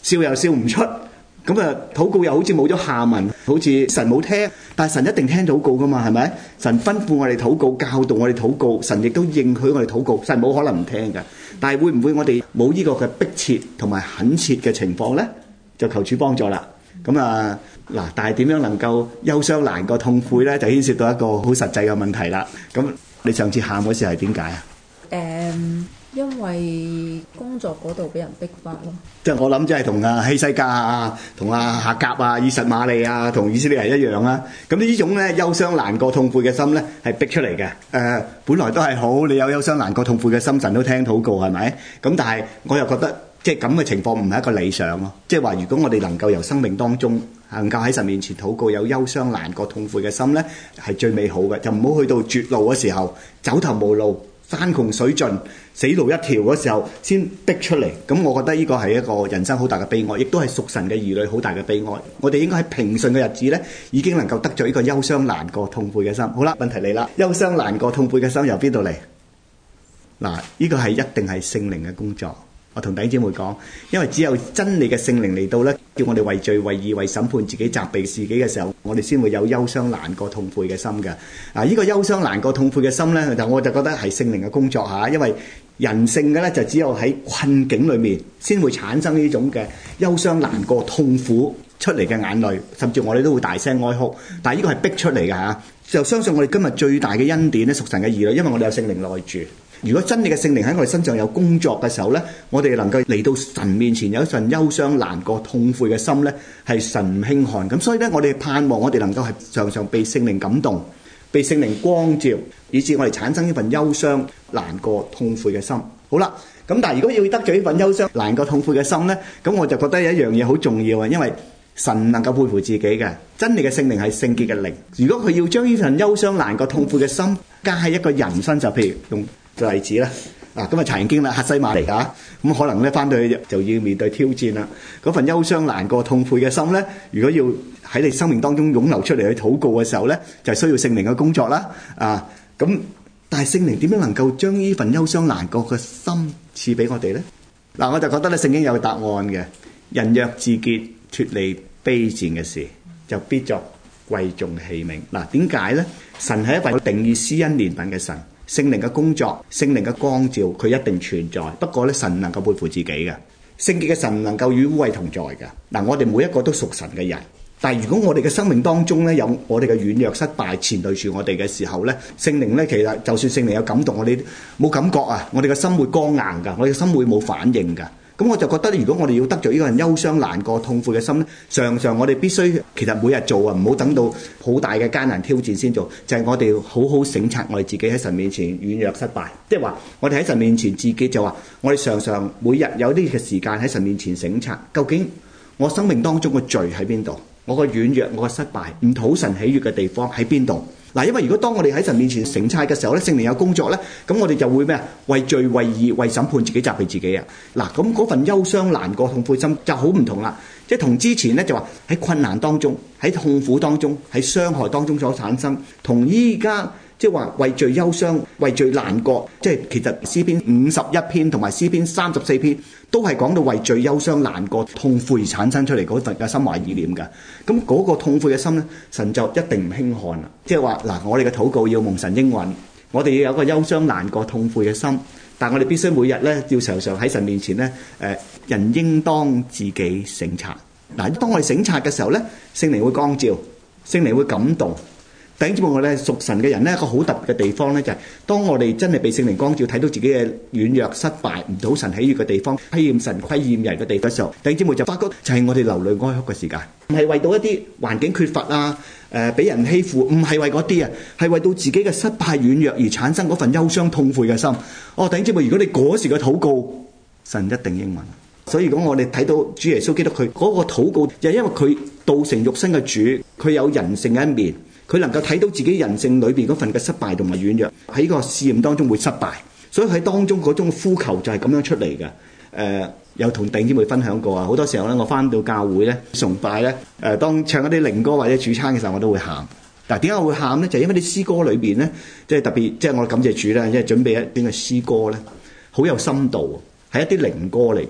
笑又笑唔出。咁啊，禱告又好似冇咗下文，好似神冇聽，但係神一定聽禱告噶嘛，係咪？神吩咐我哋禱告，教導我哋禱告，神亦都應許我哋禱告，神冇可能唔聽㗎。但係會唔會我哋冇呢個嘅迫切同埋懇切嘅情況呢？就求主幫助啦。咁啊嗱，但係點樣能夠憂傷難過痛悔呢？就牽涉到一個好實際嘅問題啦。咁你上次喊嗰時係點解啊？ 因為工作嗰度俾人逼迫咯。 即係我諗，即係同阿希西家啊、同阿夏甲啊、以實瑪利啊、同以色列人一樣啦。咁呢種咧憂傷難過痛悔嘅心咧，係逼出嚟嘅。本來都係好，你有憂傷難過痛悔嘅心，神都聽禱告，係咪？咁但係我又覺得，即係咁嘅情況唔係一個理想咯。即係話，如果我哋能夠由生命當中能夠喺神面前禱告，有憂傷難過痛悔嘅心咧，係最美好嘅。就唔好去到絕路嘅時候，走投無路，山窮水盡，死路一條嗰時候先逼出嚟。咁我覺得呢個係一個人生好大嘅悲哀，亦都係屬神嘅兒女好大嘅悲哀。我哋應該喺平順嘅日子呢，已經能夠得咗呢個憂傷難過痛悔嘅心。好啦，問題嚟啦，憂傷難過痛悔嘅心由邊度嚟？嗱，呢個係一定係聖靈嘅工作。我同弟兄姊妹講，因為只有真理嘅聖靈嚟到呢，叫我哋為罪為義為審判自己責備自己嘅時候，我哋先會有憂傷難過痛悔嘅心嘅。呢個憂傷難過痛悔嘅心呢，我就覺得係聖靈嘅工作嚇，因為人性嘅呢，就只有喺困境裏面先會產生呢種嘅憂傷難過痛苦出嚟嘅眼淚，甚至我哋都會大聲哀哭。但係呢個係逼出嚟嘅嚇，就相信我哋今日最大嘅恩典呢，屬神嘅兒女，因為我哋有聖靈內住。如果真理嘅聖靈喺我哋身上有工作嘅時候呢，我哋能夠嚟到神面前有一份憂傷難過痛悔嘅心呢，係神唔輕看。咁所以呢，我哋盼望我哋能夠係常常被聖靈感動，被聖靈光照，以致我哋產生呢份憂傷難過痛悔嘅心。好啦，咁但係如果要得咗呢份憂傷難過痛悔嘅心呢，咁我就覺得有一樣嘢好重要啊，因為神能夠背負自己嘅真理嘅聖靈係聖潔嘅靈。如果佢要將呢份憂傷難過痛悔嘅心加喺一個人身上，譬如用個例子啦，咁啊查經啦，客西馬尼亞，咁可能咧翻到去就要面對挑戰啦。嗰份憂傷難過痛悔嘅心咧，如果要喺你生命當中湧流出嚟去禱告嘅時候咧，就係需要聖靈嘅工作啦。咁但係聖靈點樣能夠將呢份憂傷難過嘅心賜俾我哋咧？我就覺得咧聖經有答案嘅。人若自潔，脫離卑賤嘅事，就必作貴重器皿。點解咧？神係一位定義施恩憐憫嘅神。聖靈嘅工作，聖靈嘅光照，佢一定存在。不過咧，神能夠背負自己嘅聖潔嘅神，能夠與污穢同在嘅。我哋每一個都屬神嘅人，但係如果我哋嘅生命當中咧有我哋嘅軟弱失敗纏累住我哋嘅時候咧，聖靈咧其實就算聖靈有感動，我哋冇感覺啊，我哋嘅心會剛硬噶，我哋嘅心會冇反應噶。咁我就覺得，如果我哋要得著呢個人憂傷難過痛悔嘅心咧，常常我哋必須其實每日做啊，唔好等到好大嘅艱難挑戰先做，就係我哋好好省察我哋自己喺神面前軟弱失敗，即係話我哋喺神面前自己就話，我哋常常每日有啲嘅時間喺神面前省察，究竟我生命當中嘅罪喺邊度，我個軟弱，我個失敗，唔討神喜悅嘅地方喺邊度？因為如果當我哋喺神面前省察嘅時候咧，聖靈有工作咧，咁我哋就會咩啊？為罪為義為審判自己責備自己啊！咁嗰份憂傷難過痛悔心就好唔同啦，即係同之前咧就話喺困難當中、喺痛苦當中、喺傷害當中所產生，同依家即係話為罪憂傷、為罪難過，即係其實詩篇51篇同埋詩篇34篇都係講到為罪憂傷難過痛悔而產生出嚟嗰份嘅心懷意念嘅。咁嗰個痛悔嘅心咧，神就一定唔輕看啦。即係話我哋嘅禱告要蒙神應允，我哋要有個憂傷難過痛悔嘅心，但我哋必須每日咧要常常喺神面前咧，人應當自己省察。當我哋省察嘅時候咧，聖靈會光照，聖靈會感動。弟兄姊妹，我哋屬神嘅人咧，一個好特別嘅地方咧，就係當我哋真係被聖靈光照，睇到自己嘅軟弱、失敗、唔討神喜悅嘅地方、虧欠神、虧欠人嘅地方嘅時候，弟兄姊妹就發覺就係我哋流淚哀哭嘅時間，唔係為到一啲環境缺乏啊、俾人欺負，唔係為嗰啲啊，係為到自己嘅失敗軟弱而產生嗰份憂傷痛悔嘅心。弟兄姊妹，如果你嗰時嘅禱告，神一定應允。所以如果我哋睇到主耶穌基督佢嗰個禱告，就係因為佢道成肉身嘅主，佢有人性嘅一面。佢能夠睇到自己人性裏邊嗰份嘅失敗同埋軟弱，喺個試驗當中會失敗，所以喺當中嗰種呼求就係咁樣出嚟嘅。有同弟兄姊妹分享過啊，好多時候咧，我翻到教會咧崇拜咧，當唱一啲靈歌或者主餐嘅時候，我都會喊。但係點解我會喊咧？就係因為啲詩歌裏邊咧，即係特別，即係我感謝主啦，因為準備一段嘅詩歌咧，好有深度，係一啲靈歌嚟嘅。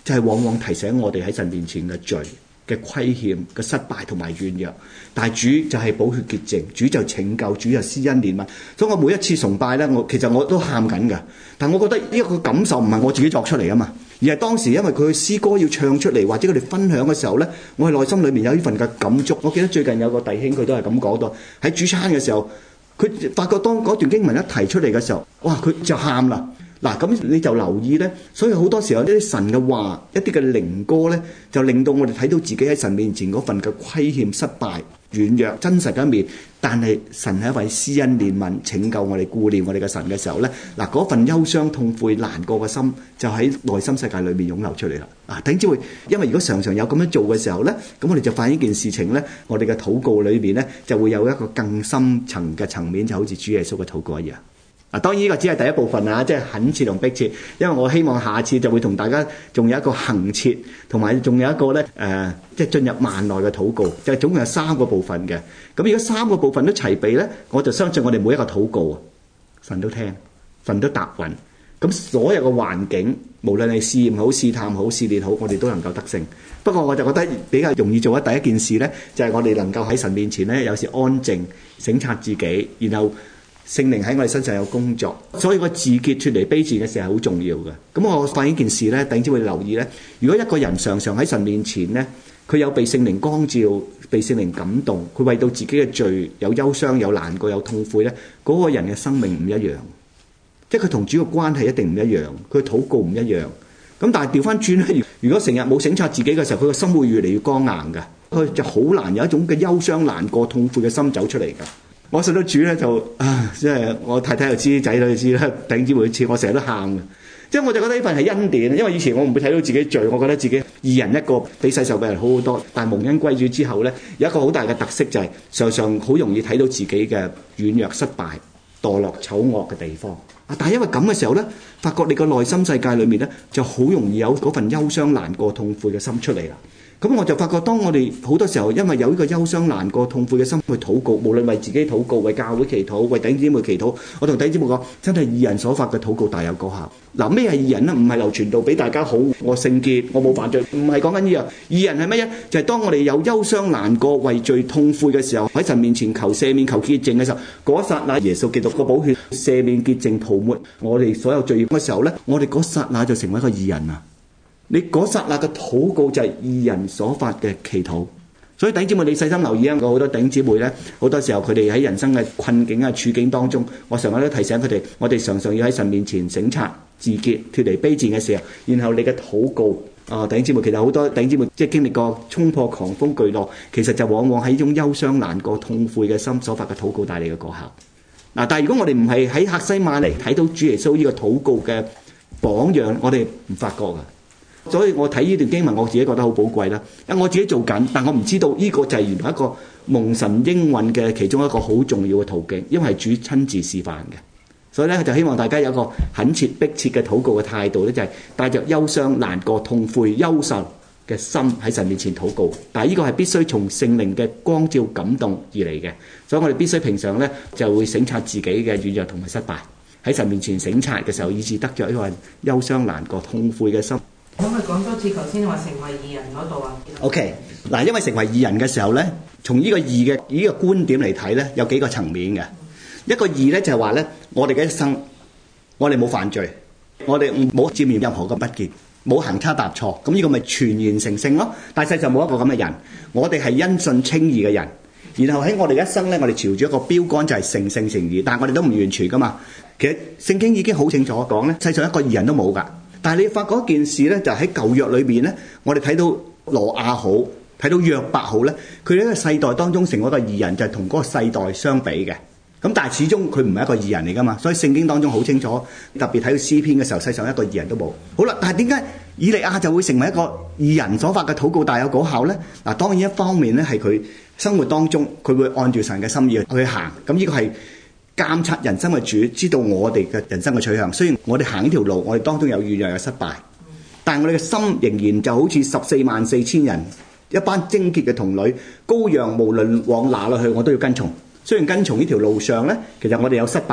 就係往往提醒我哋喺神面前嘅罪嘅虧欠嘅失敗同埋軟弱。但係主就係寶血潔淨，主就拯救，主就施恩憐憫。所以我每一次崇拜咧，其實我都喊緊㗎。但我覺得呢個感受唔係我自己作出嚟啊嘛，而係當時因為佢嘅詩歌要唱出嚟，或者佢哋分享嘅時候咧，我係內心裏面有呢份嘅感觸。我記得最近有個弟兄佢都係咁講到，喺主餐嘅時候，佢發覺當嗰段經文一提出嚟嘅時候，哇！佢就喊啦。嗱，咁你就留意咧，所以好多時候呢啲神嘅話，一啲嘅靈歌咧，就令到我哋睇到自己喺神面前嗰份嘅虧欠、失敗、軟弱、真實嘅一面。但係神係一位施恩憐憫、拯救我哋、顧念我哋嘅神嘅時候咧，嗱，嗰份憂傷、痛悔、難過嘅心，就喺內心世界裏面湧流出嚟啦。啊，弟兄姊妹，因為如果常常有咁樣做嘅時候咧，咁我哋就發現呢件事情咧，我哋嘅禱告裏面咧，就會有一個更深層嘅層面，就好似主耶穌嘅禱告一樣。當然呢個只係第一部分啊，即係懇切同迫切，因為我希望下次就會同大家仲有一個恆切，同埋仲有一個咧即係進入幔內嘅禱告，就係總共有3個部分嘅。咁如果3個部分都齊備咧，我就相信我哋每一個禱告啊，神都聽，神都答允。咁所有嘅環境，無論係試驗好、試探好、試煉好，我哋都能夠得勝。不過我就覺得比較容易做嘅第一件事咧，就係我哋能夠喺神面前咧，有時安靜省察自己，然後聖靈喺我哋身上有工作，所以個自潔脫離卑賤嘅事係好重要嘅。咁我發現件事咧，弟兄姊妹留意咧，如果一個人常常喺神面前咧，佢有被聖靈光照、被聖靈感動，佢為到自己嘅罪有憂傷、有難過、有痛悔咧，嗰個人嘅生命唔一樣，即係佢同主嘅關係一定唔一樣，佢禱告唔一樣。咁但係調翻轉咧，如果成日冇省察自己嘅時候，佢個心會越嚟越剛硬㗎，佢就好難有一種嘅憂傷、難過、痛悔嘅心走出嚟㗎。我信到主咧就即係我太太就知，仔女就知啦，弟兄姊妹知，我成日都喊嘅。即係我就覺得呢份係恩典，因為以前我唔會睇到自己罪，我覺得自己義人一個，比世上嘅人好好多。但係蒙恩歸主之後咧，有一個好大嘅特色就係常常好容易睇到自己嘅軟弱、失敗、墮落、醜惡嘅地方。但係因為咁嘅時候咧，發覺你個內心世界裏面咧就好容易有嗰份憂傷、難過、痛悔嘅心出嚟啦。咁我就發覺，當我哋好多時候因為有呢個憂傷、難過、痛悔嘅心去禱告，無論為自己禱告、為教會祈禱、為弟兄姊妹祈禱，我同弟兄姊妹講，真係義人所發嘅禱告大有果效。嗱，咩係義人呢？唔係流傳道俾大家好，我聖潔，我冇犯罪，唔係講緊呢樣。義人係乜嘢？就係當我哋有憂傷、難過、為罪痛悔嘅時候，喺神面前求赦免、求潔淨嘅時候，嗰剎那耶穌基督個寶血赦免、潔淨、塗抹我哋所有罪孽嘅時候呢，我哋嗰剎那就成為一個義人啊！你嗰剎那嘅禱告就係義人所發嘅祈禱，所以弟兄姊妹你細心留意啊！我好多弟兄姊妹咧，好多時候佢哋喺人生嘅困境啊、處境當中，我成日都提醒佢哋，我哋常常要喺神面前省察自潔、脫離卑賤嘅時候，然後你嘅禱告弟兄姊妹，其實好多弟兄姊妹即係經歷過衝破狂風巨浪，其實就往往喺呢種憂傷、難過、痛悔嘅心所發嘅禱告帶嚟嘅果效。但係如果我哋唔係喺客西馬尼睇到主耶穌呢個禱告嘅榜樣，我哋唔發覺㗎。所以我睇呢段經文，我自己覺得好寶貴啦。因為我自己做緊，但我唔知道呢個就係原來一個蒙神應允嘅其中一個好重要嘅途徑，因為係主親自示範嘅。所以咧，就希望大家有一個懇切迫切嘅禱告嘅態度咧，就係帶着憂傷、難過、痛悔、憂愁嘅心喺神面前禱告。但係呢個係必須從聖靈嘅光照感動而嚟嘅，所以我哋必須平常咧就會省察自己嘅軟弱同埋失敗，喺神面前省察嘅時候，以致得着一個憂傷、難過、痛悔嘅心。 可唔可以講多次頭先話成為義人嗰度啊 ？OK， 嗱，因為成為義人嘅時候咧，從呢個義嘅呢個觀點嚟睇咧，有幾個層面嘅。一個義咧就係話咧，我哋嘅一生，我哋冇犯罪，我哋冇沾染任何嘅不潔，冇行差踏錯，咁呢個咪全然成聖咯。但係世上冇一個咁嘅人，我哋係因信稱義嘅人。然後喺我哋一生咧，我哋朝住一個標杆就係成聖成義，但係我哋都唔完全噶嘛。其實聖經已經好清楚講咧，世上一個義人都冇㗎。但係你發覺一件事咧，就喺舊約裏邊咧，我哋睇到羅亞好，睇到約伯好咧，佢哋喺個世代當中成為一個義人，就係同嗰個世代相比嘅。咁但係始終佢唔係一個義人嚟噶嘛，所以聖經當中好清楚，特別睇到詩篇嘅時候，世上一個義人都冇。好啦，但係點解以利亞就會成為一個義人所發嘅禱告大有果效咧？嗱，當然一方面咧係佢生活當中佢會按住神嘅心意去行，咁呢個係監察人生嘅主，知道我哋嘅人生嘅取向。雖然我哋行呢條路，我哋當中有軟弱有失敗，但係我哋嘅心仍然就好似144000人一班貞潔嘅童女，羔羊無論往哪裏去，我都要跟從。雖然跟從呢條路上咧，其實我哋有失敗，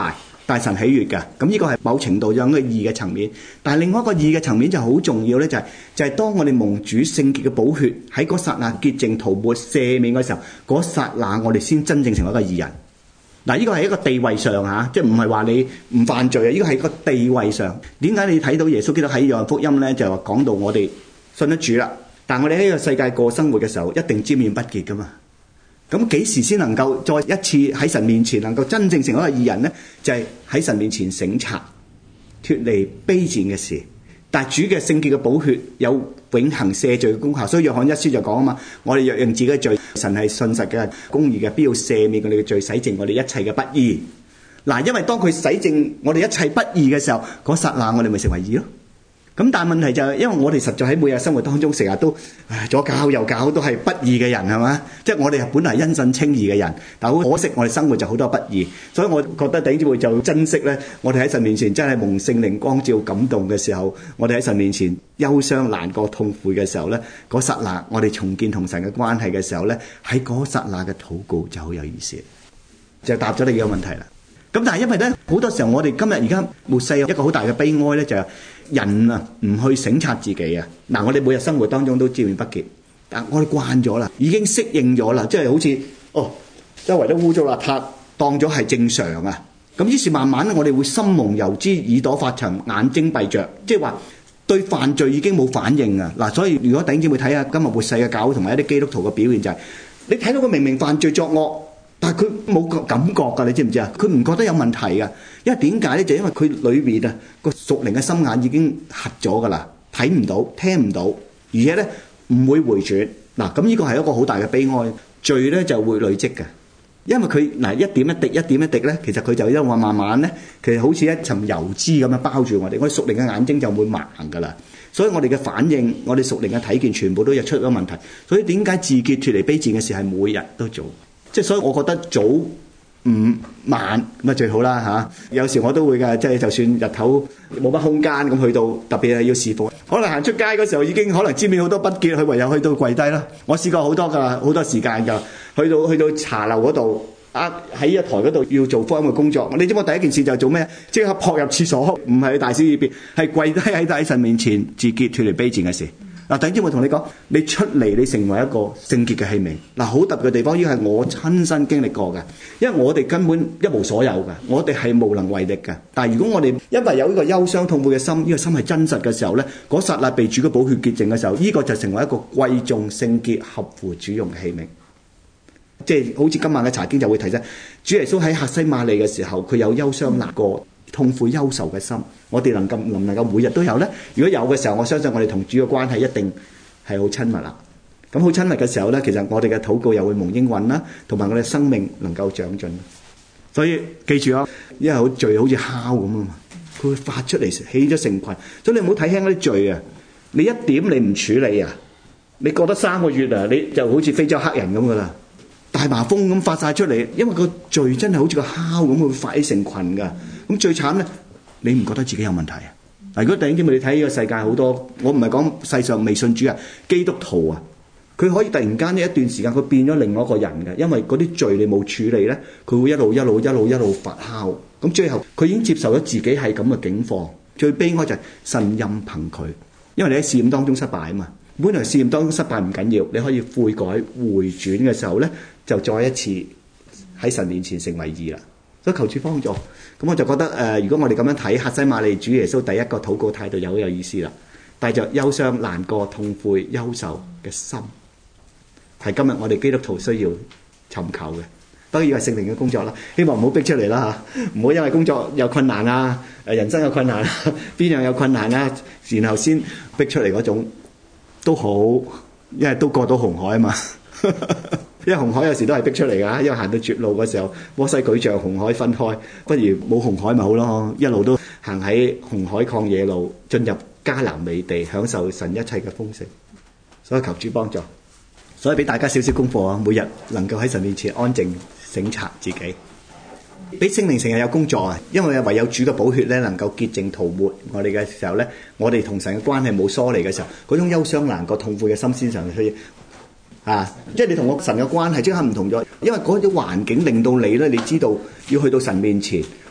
大神喜悅嘅。咁呢個係某程度有一個義嘅層面，但係另外一個義嘅層面就好重要咧，就係當我哋蒙主聖潔嘅寶血喺嗰剎那潔淨塗抹赦免嘅時候，嗰剎那我哋先真正成為一個義人。嗱，呢個係一個地位上嚇，即係唔係話你唔犯罪啊？呢個係一個地位上。點解你睇到耶穌基督喺約翰福音咧，就話講到我哋信得主啦，但係我哋喺呢個世界過生活嘅時候，一定沾染不潔噶嘛。咁幾時先能夠再一次喺神面前能夠真正成為一個義人呢？就係喺神面前省察脫離卑賤嘅事。但係主嘅聖潔嘅寶血有永恆赦罪嘅功效，所以約翰一書就講啊嘛，我哋若認自己嘅罪，神係信實嘅、公義嘅，必要赦免我哋嘅罪，洗淨我哋一切嘅不義。嗱，因為當佢洗淨我哋一切不義嘅時候，嗰剎那我哋咪成為義咯。咁但係問題就係，因為我哋實在喺每日生活當中成日都左搞右搞，都係不義嘅人係嘛？即係我哋係本來係因信稱義嘅人，但好可惜我哋生活就好多不義，所以我覺得弟兄姊妹就珍惜咧，我哋喺神面前真係蒙聖靈光照感動嘅時候，我哋喺神面前憂傷難過痛悔嘅時候咧，嗰剎那我哋重建同神嘅關係嘅時候咧，喺嗰剎那嘅禱告就好有意思，就答咗你嘅問題啦。咁但係因為咧好多時候我哋今日而家末世有一個好大嘅悲哀咧，就係人啊唔去省察自己啊。嗱，我哋每日生活當中都沾染不潔，但我哋慣咗啦，已經適應咗啦，即係好似周圍都污糟邋遢，當咗係正常啊。咁於是慢慢咧，我哋會心蒙油脂、耳朵發沉、眼睛閉着，即係話對犯罪已經冇反應啊。嗱，所以如果弟兄姊妹睇下今日末世嘅教會同埋一啲基督徒嘅表現，就係你睇到佢明明犯罪作惡，但係佢冇個感覺㗎，你知唔知啊？佢唔覺得有問題㗎，因為點解咧？就因為佢裏面啊個屬靈嘅心眼已經瞎咗㗎啦，睇唔到、聽唔到，而且咧唔會回轉。嗱，咁呢個係一個好大嘅悲哀，罪咧就會累積嘅，因為佢嗱一點一滴、一點一滴咧，其實佢就因為慢慢咧，其實好似一層油脂咁樣包住我哋，我哋屬靈嘅眼睛就會盲㗎啦。所以我哋嘅反應，我哋屬靈嘅睇見，全部都有出咗問題。所以點解自潔脫離卑賤嘅事係每日都做？即係所以，我覺得早午晚咁啊最好啦嚇。有時我都會㗎，即係就算日頭冇乜空間咁去到，特別係要侍奉，可能行出街嗰時候已經可能沾染好多不潔，佢唯有去到跪低啦。我試過好多㗎，好多時間㗎，去到茶樓嗰度喺一台嗰度要做福音嘅工作。你知唔知我第一件事就係做咩？即刻撲入廁所，唔係大小二便，係跪低喺神面前自潔脫離卑賤嘅事。嗱，等陣我同你講，你出嚟你成為一個聖潔嘅器皿。嗱，好特別嘅地方，呢個係我親身經歷過嘅，因為我哋根本一無所有嘅，我哋係無能為力嘅。但係如果我哋因為有呢個憂傷痛悔嘅心，呢個心係真實嘅時候咧，嗰剎那被主嘅寶血潔淨嘅時候，呢個就成為一個貴重聖潔合乎主用嘅器皿。即係好似今晚嘅查經就會提醒，主耶穌喺客西馬尼嘅時候，佢有憂傷難過、痛悔憂愁嘅心，我哋能唔能夠每日都有呢？如果有嘅時候，我相信我哋同主嘅關係一定係好親密啦。咁好親密嘅時候呢，其實我哋嘅禱告又會蒙應允啦，同埋我哋生命能夠長進。所以記住啊，因為罪好似酵咁啊嘛，佢會發出嚟起咗成群。所以你唔好睇輕嗰啲罪啊！你一點你唔處理啊，你過得3個月啊，你就好似非洲黑人咁噶啦，大麻風咁發晒出嚟。因為個罪真係好似個酵咁，會發起成群噶。咁最慘咧，你唔覺得自己有問題啊？嗱，如果弟兄姊妹你睇呢個世界好多，我唔係講世上未信主啊，基督徒啊，佢可以突然間呢一段時間佢變咗另外一個人嘅，因為嗰啲罪你冇處理咧，佢會一路發酵，咁最後佢已經接受咗自己係咁嘅境況。最悲哀就係神任憑佢，因為你喺試驗當中失敗啊嘛。本來試驗當中失敗唔緊要，你可以悔改回轉嘅時候咧，就再一次喺神面前成為義啦。所以求主幫助。咁我就覺得如果我哋咁樣睇客西馬尼主耶穌第一個禱告態度就好有意思啦，帶着憂傷難過痛悔憂愁嘅心，係今日我哋基督徒需要尋求嘅。當然係聖靈嘅工作啦，希望唔好逼出嚟啦嚇，唔好因為工作有困難啊，人生有困難啊，邊樣有困難啊，然後先逼出嚟嗰種都好，因為都過到紅海啊嘛。因為紅海有時都係逼出嚟㗎，因為行到絕路嘅時候，摩西舉杖紅海分開，不如冇紅海咪好咯，一路都行喺紅海曠野路，進入迦南美地，享受神一切嘅豐盛。所以求主幫助，所以俾大家少少功課啊，每日能夠喺神面前安靜省察自己，俾聖靈成日有工作啊，因為唯有主嘅寶血咧能夠潔淨塗抹我哋嘅時候咧，我哋同神嘅關係冇疏離嘅時候，嗰種憂傷難過痛悔嘅心先上去。即係你同我神嘅關係即刻唔同咗，因為嗰啲環境令到你咧，你知道要去到神面前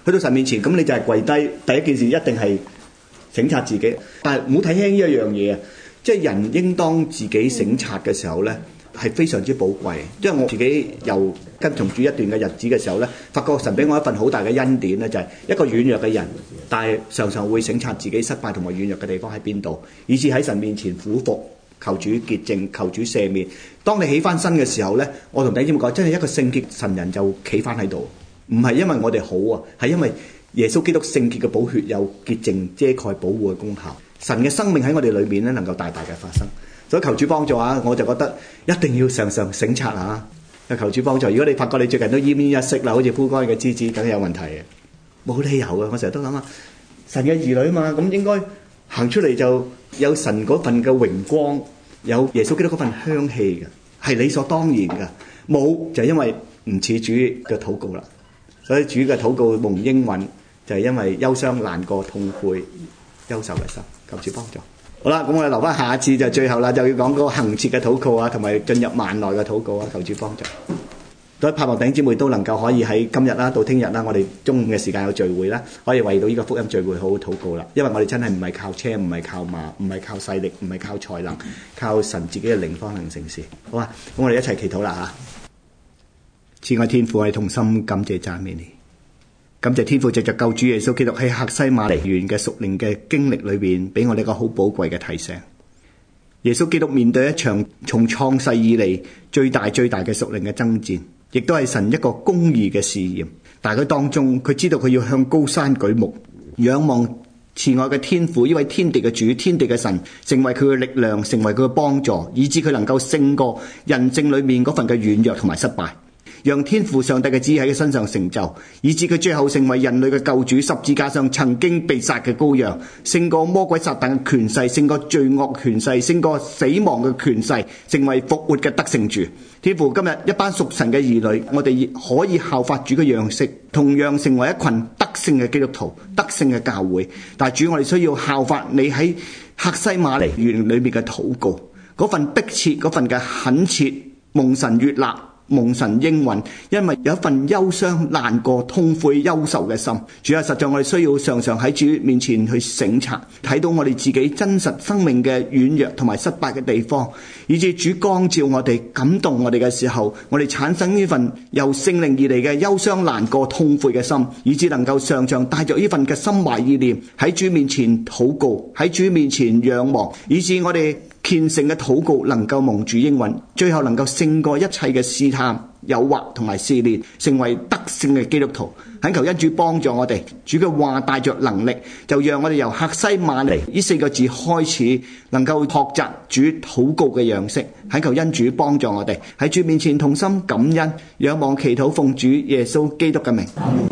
去到神面前，咁你就係跪低，第一件事一定係省察自己。但係唔好睇輕呢一樣嘢啊！即係人應當自己省察嘅時候咧，係非常之寶貴。因為我自己又跟從主一段嘅日子嘅時候咧，發覺神俾我一份好大嘅恩典咧，就係一個軟弱嘅人，但係常常會省察自己失敗同埋軟弱嘅地方喺邊度，以至喺神面前俯伏，求主潔淨，求主赦免。當你起翻身嘅時候咧，我同弟兄講，真係一個聖潔神人就企翻喺度，唔係因為我哋好啊，係因為耶穌基督聖潔嘅寶血有潔淨、遮蓋、保護嘅功效。神嘅生命喺我哋裏面咧，能夠大大嘅發生。所以求主幫助啊！我就覺得一定要常常省察啊！求主幫助。如果你發覺你最近都奄奄一息啦，好似枯乾嘅枝子，梗係有問題嘅，冇理由嘅。我成日都諗啊，神嘅兒女嘛，咁應該行出嚟就有神嗰份嘅榮光，有耶穌基督嗰份香氣嘅，係理所當然嘅。冇就係因為唔似主嘅禱告啦。所以主嘅禱告蒙應允，就係因為憂傷難過、痛悔、憂愁嘅心。求主幫助。好啦，咁我哋留翻下一次就最後啦，就要講嗰個恆切嘅禱告啊，同埋進入幔內嘅禱告啊。求主幫助。所以盼望弟兄姊妹都能夠可以喺今日啦，到聽日啦，我哋中午嘅時間有聚會啦，可以為到呢個福音聚會好好禱告啦。因為我哋真係唔係靠車，唔係靠馬，唔係靠勢力，唔係靠才能，靠神自己嘅靈方能成事。好啊，咁我哋一齊祈禱啦嚇。慈愛天父，我哋同心感謝讚美你。感謝天父藉着救主耶穌基督喺客西馬尼園嘅屬靈嘅經歷裏邊，俾我哋一個好寶貴嘅提醒。耶穌基督面對一場從創世以嚟最大嘅屬靈嘅爭戰，亦都係神一個公義嘅試驗。但係佢當中，佢知道佢要向高山舉目，仰望慈愛嘅天父，呢位天地嘅主、天地嘅神，成為佢嘅力量，成為佢嘅幫助，以致佢能夠勝過人性裏面嗰份嘅軟弱同埋失敗。讓天父上帝嘅旨意喺佢身上成就，以致佢最後成為人類嘅救主，十字架上曾經被殺嘅羔羊，勝過魔鬼撒旦嘅權勢，勝過罪惡權勢，勝過死亡嘅權勢，成為復活嘅得勝主。天父，今日一班屬神嘅兒女，我哋可以效法主嘅樣式，同樣成為一群得勝嘅基督徒、得勝嘅教會。但係主，我哋需要效法你喺客西馬尼園裏面嘅禱告，嗰份迫切，嗰份嘅懇切，蒙神悅納，蒙神應允，因為有一份憂傷、難過、痛悔、憂愁嘅心。主啊，實在我哋需要常常喺主面前去省察，睇到我哋自己真實生命嘅軟弱同埋失敗嘅地方，以致主光照我哋、感動我哋嘅時候，我哋產生呢份由聖靈而嚟嘅憂傷、難過、痛悔嘅心，以致能夠常常帶着呢份嘅心懷意念喺主面前禱告，喺主面前仰望，以致我哋虔誠嘅禱告能夠蒙主應允，最後能夠勝過一切嘅試探、誘惑同埋試煉，成為得勝嘅基督徒。懇求恩主幫助我哋，主嘅話帶着能力，就讓我哋由客西馬尼呢4個字開始，能夠學習主禱告嘅樣式。懇求恩主幫助我哋喺主面前同心感恩，仰望祈禱奉主耶穌基督嘅名。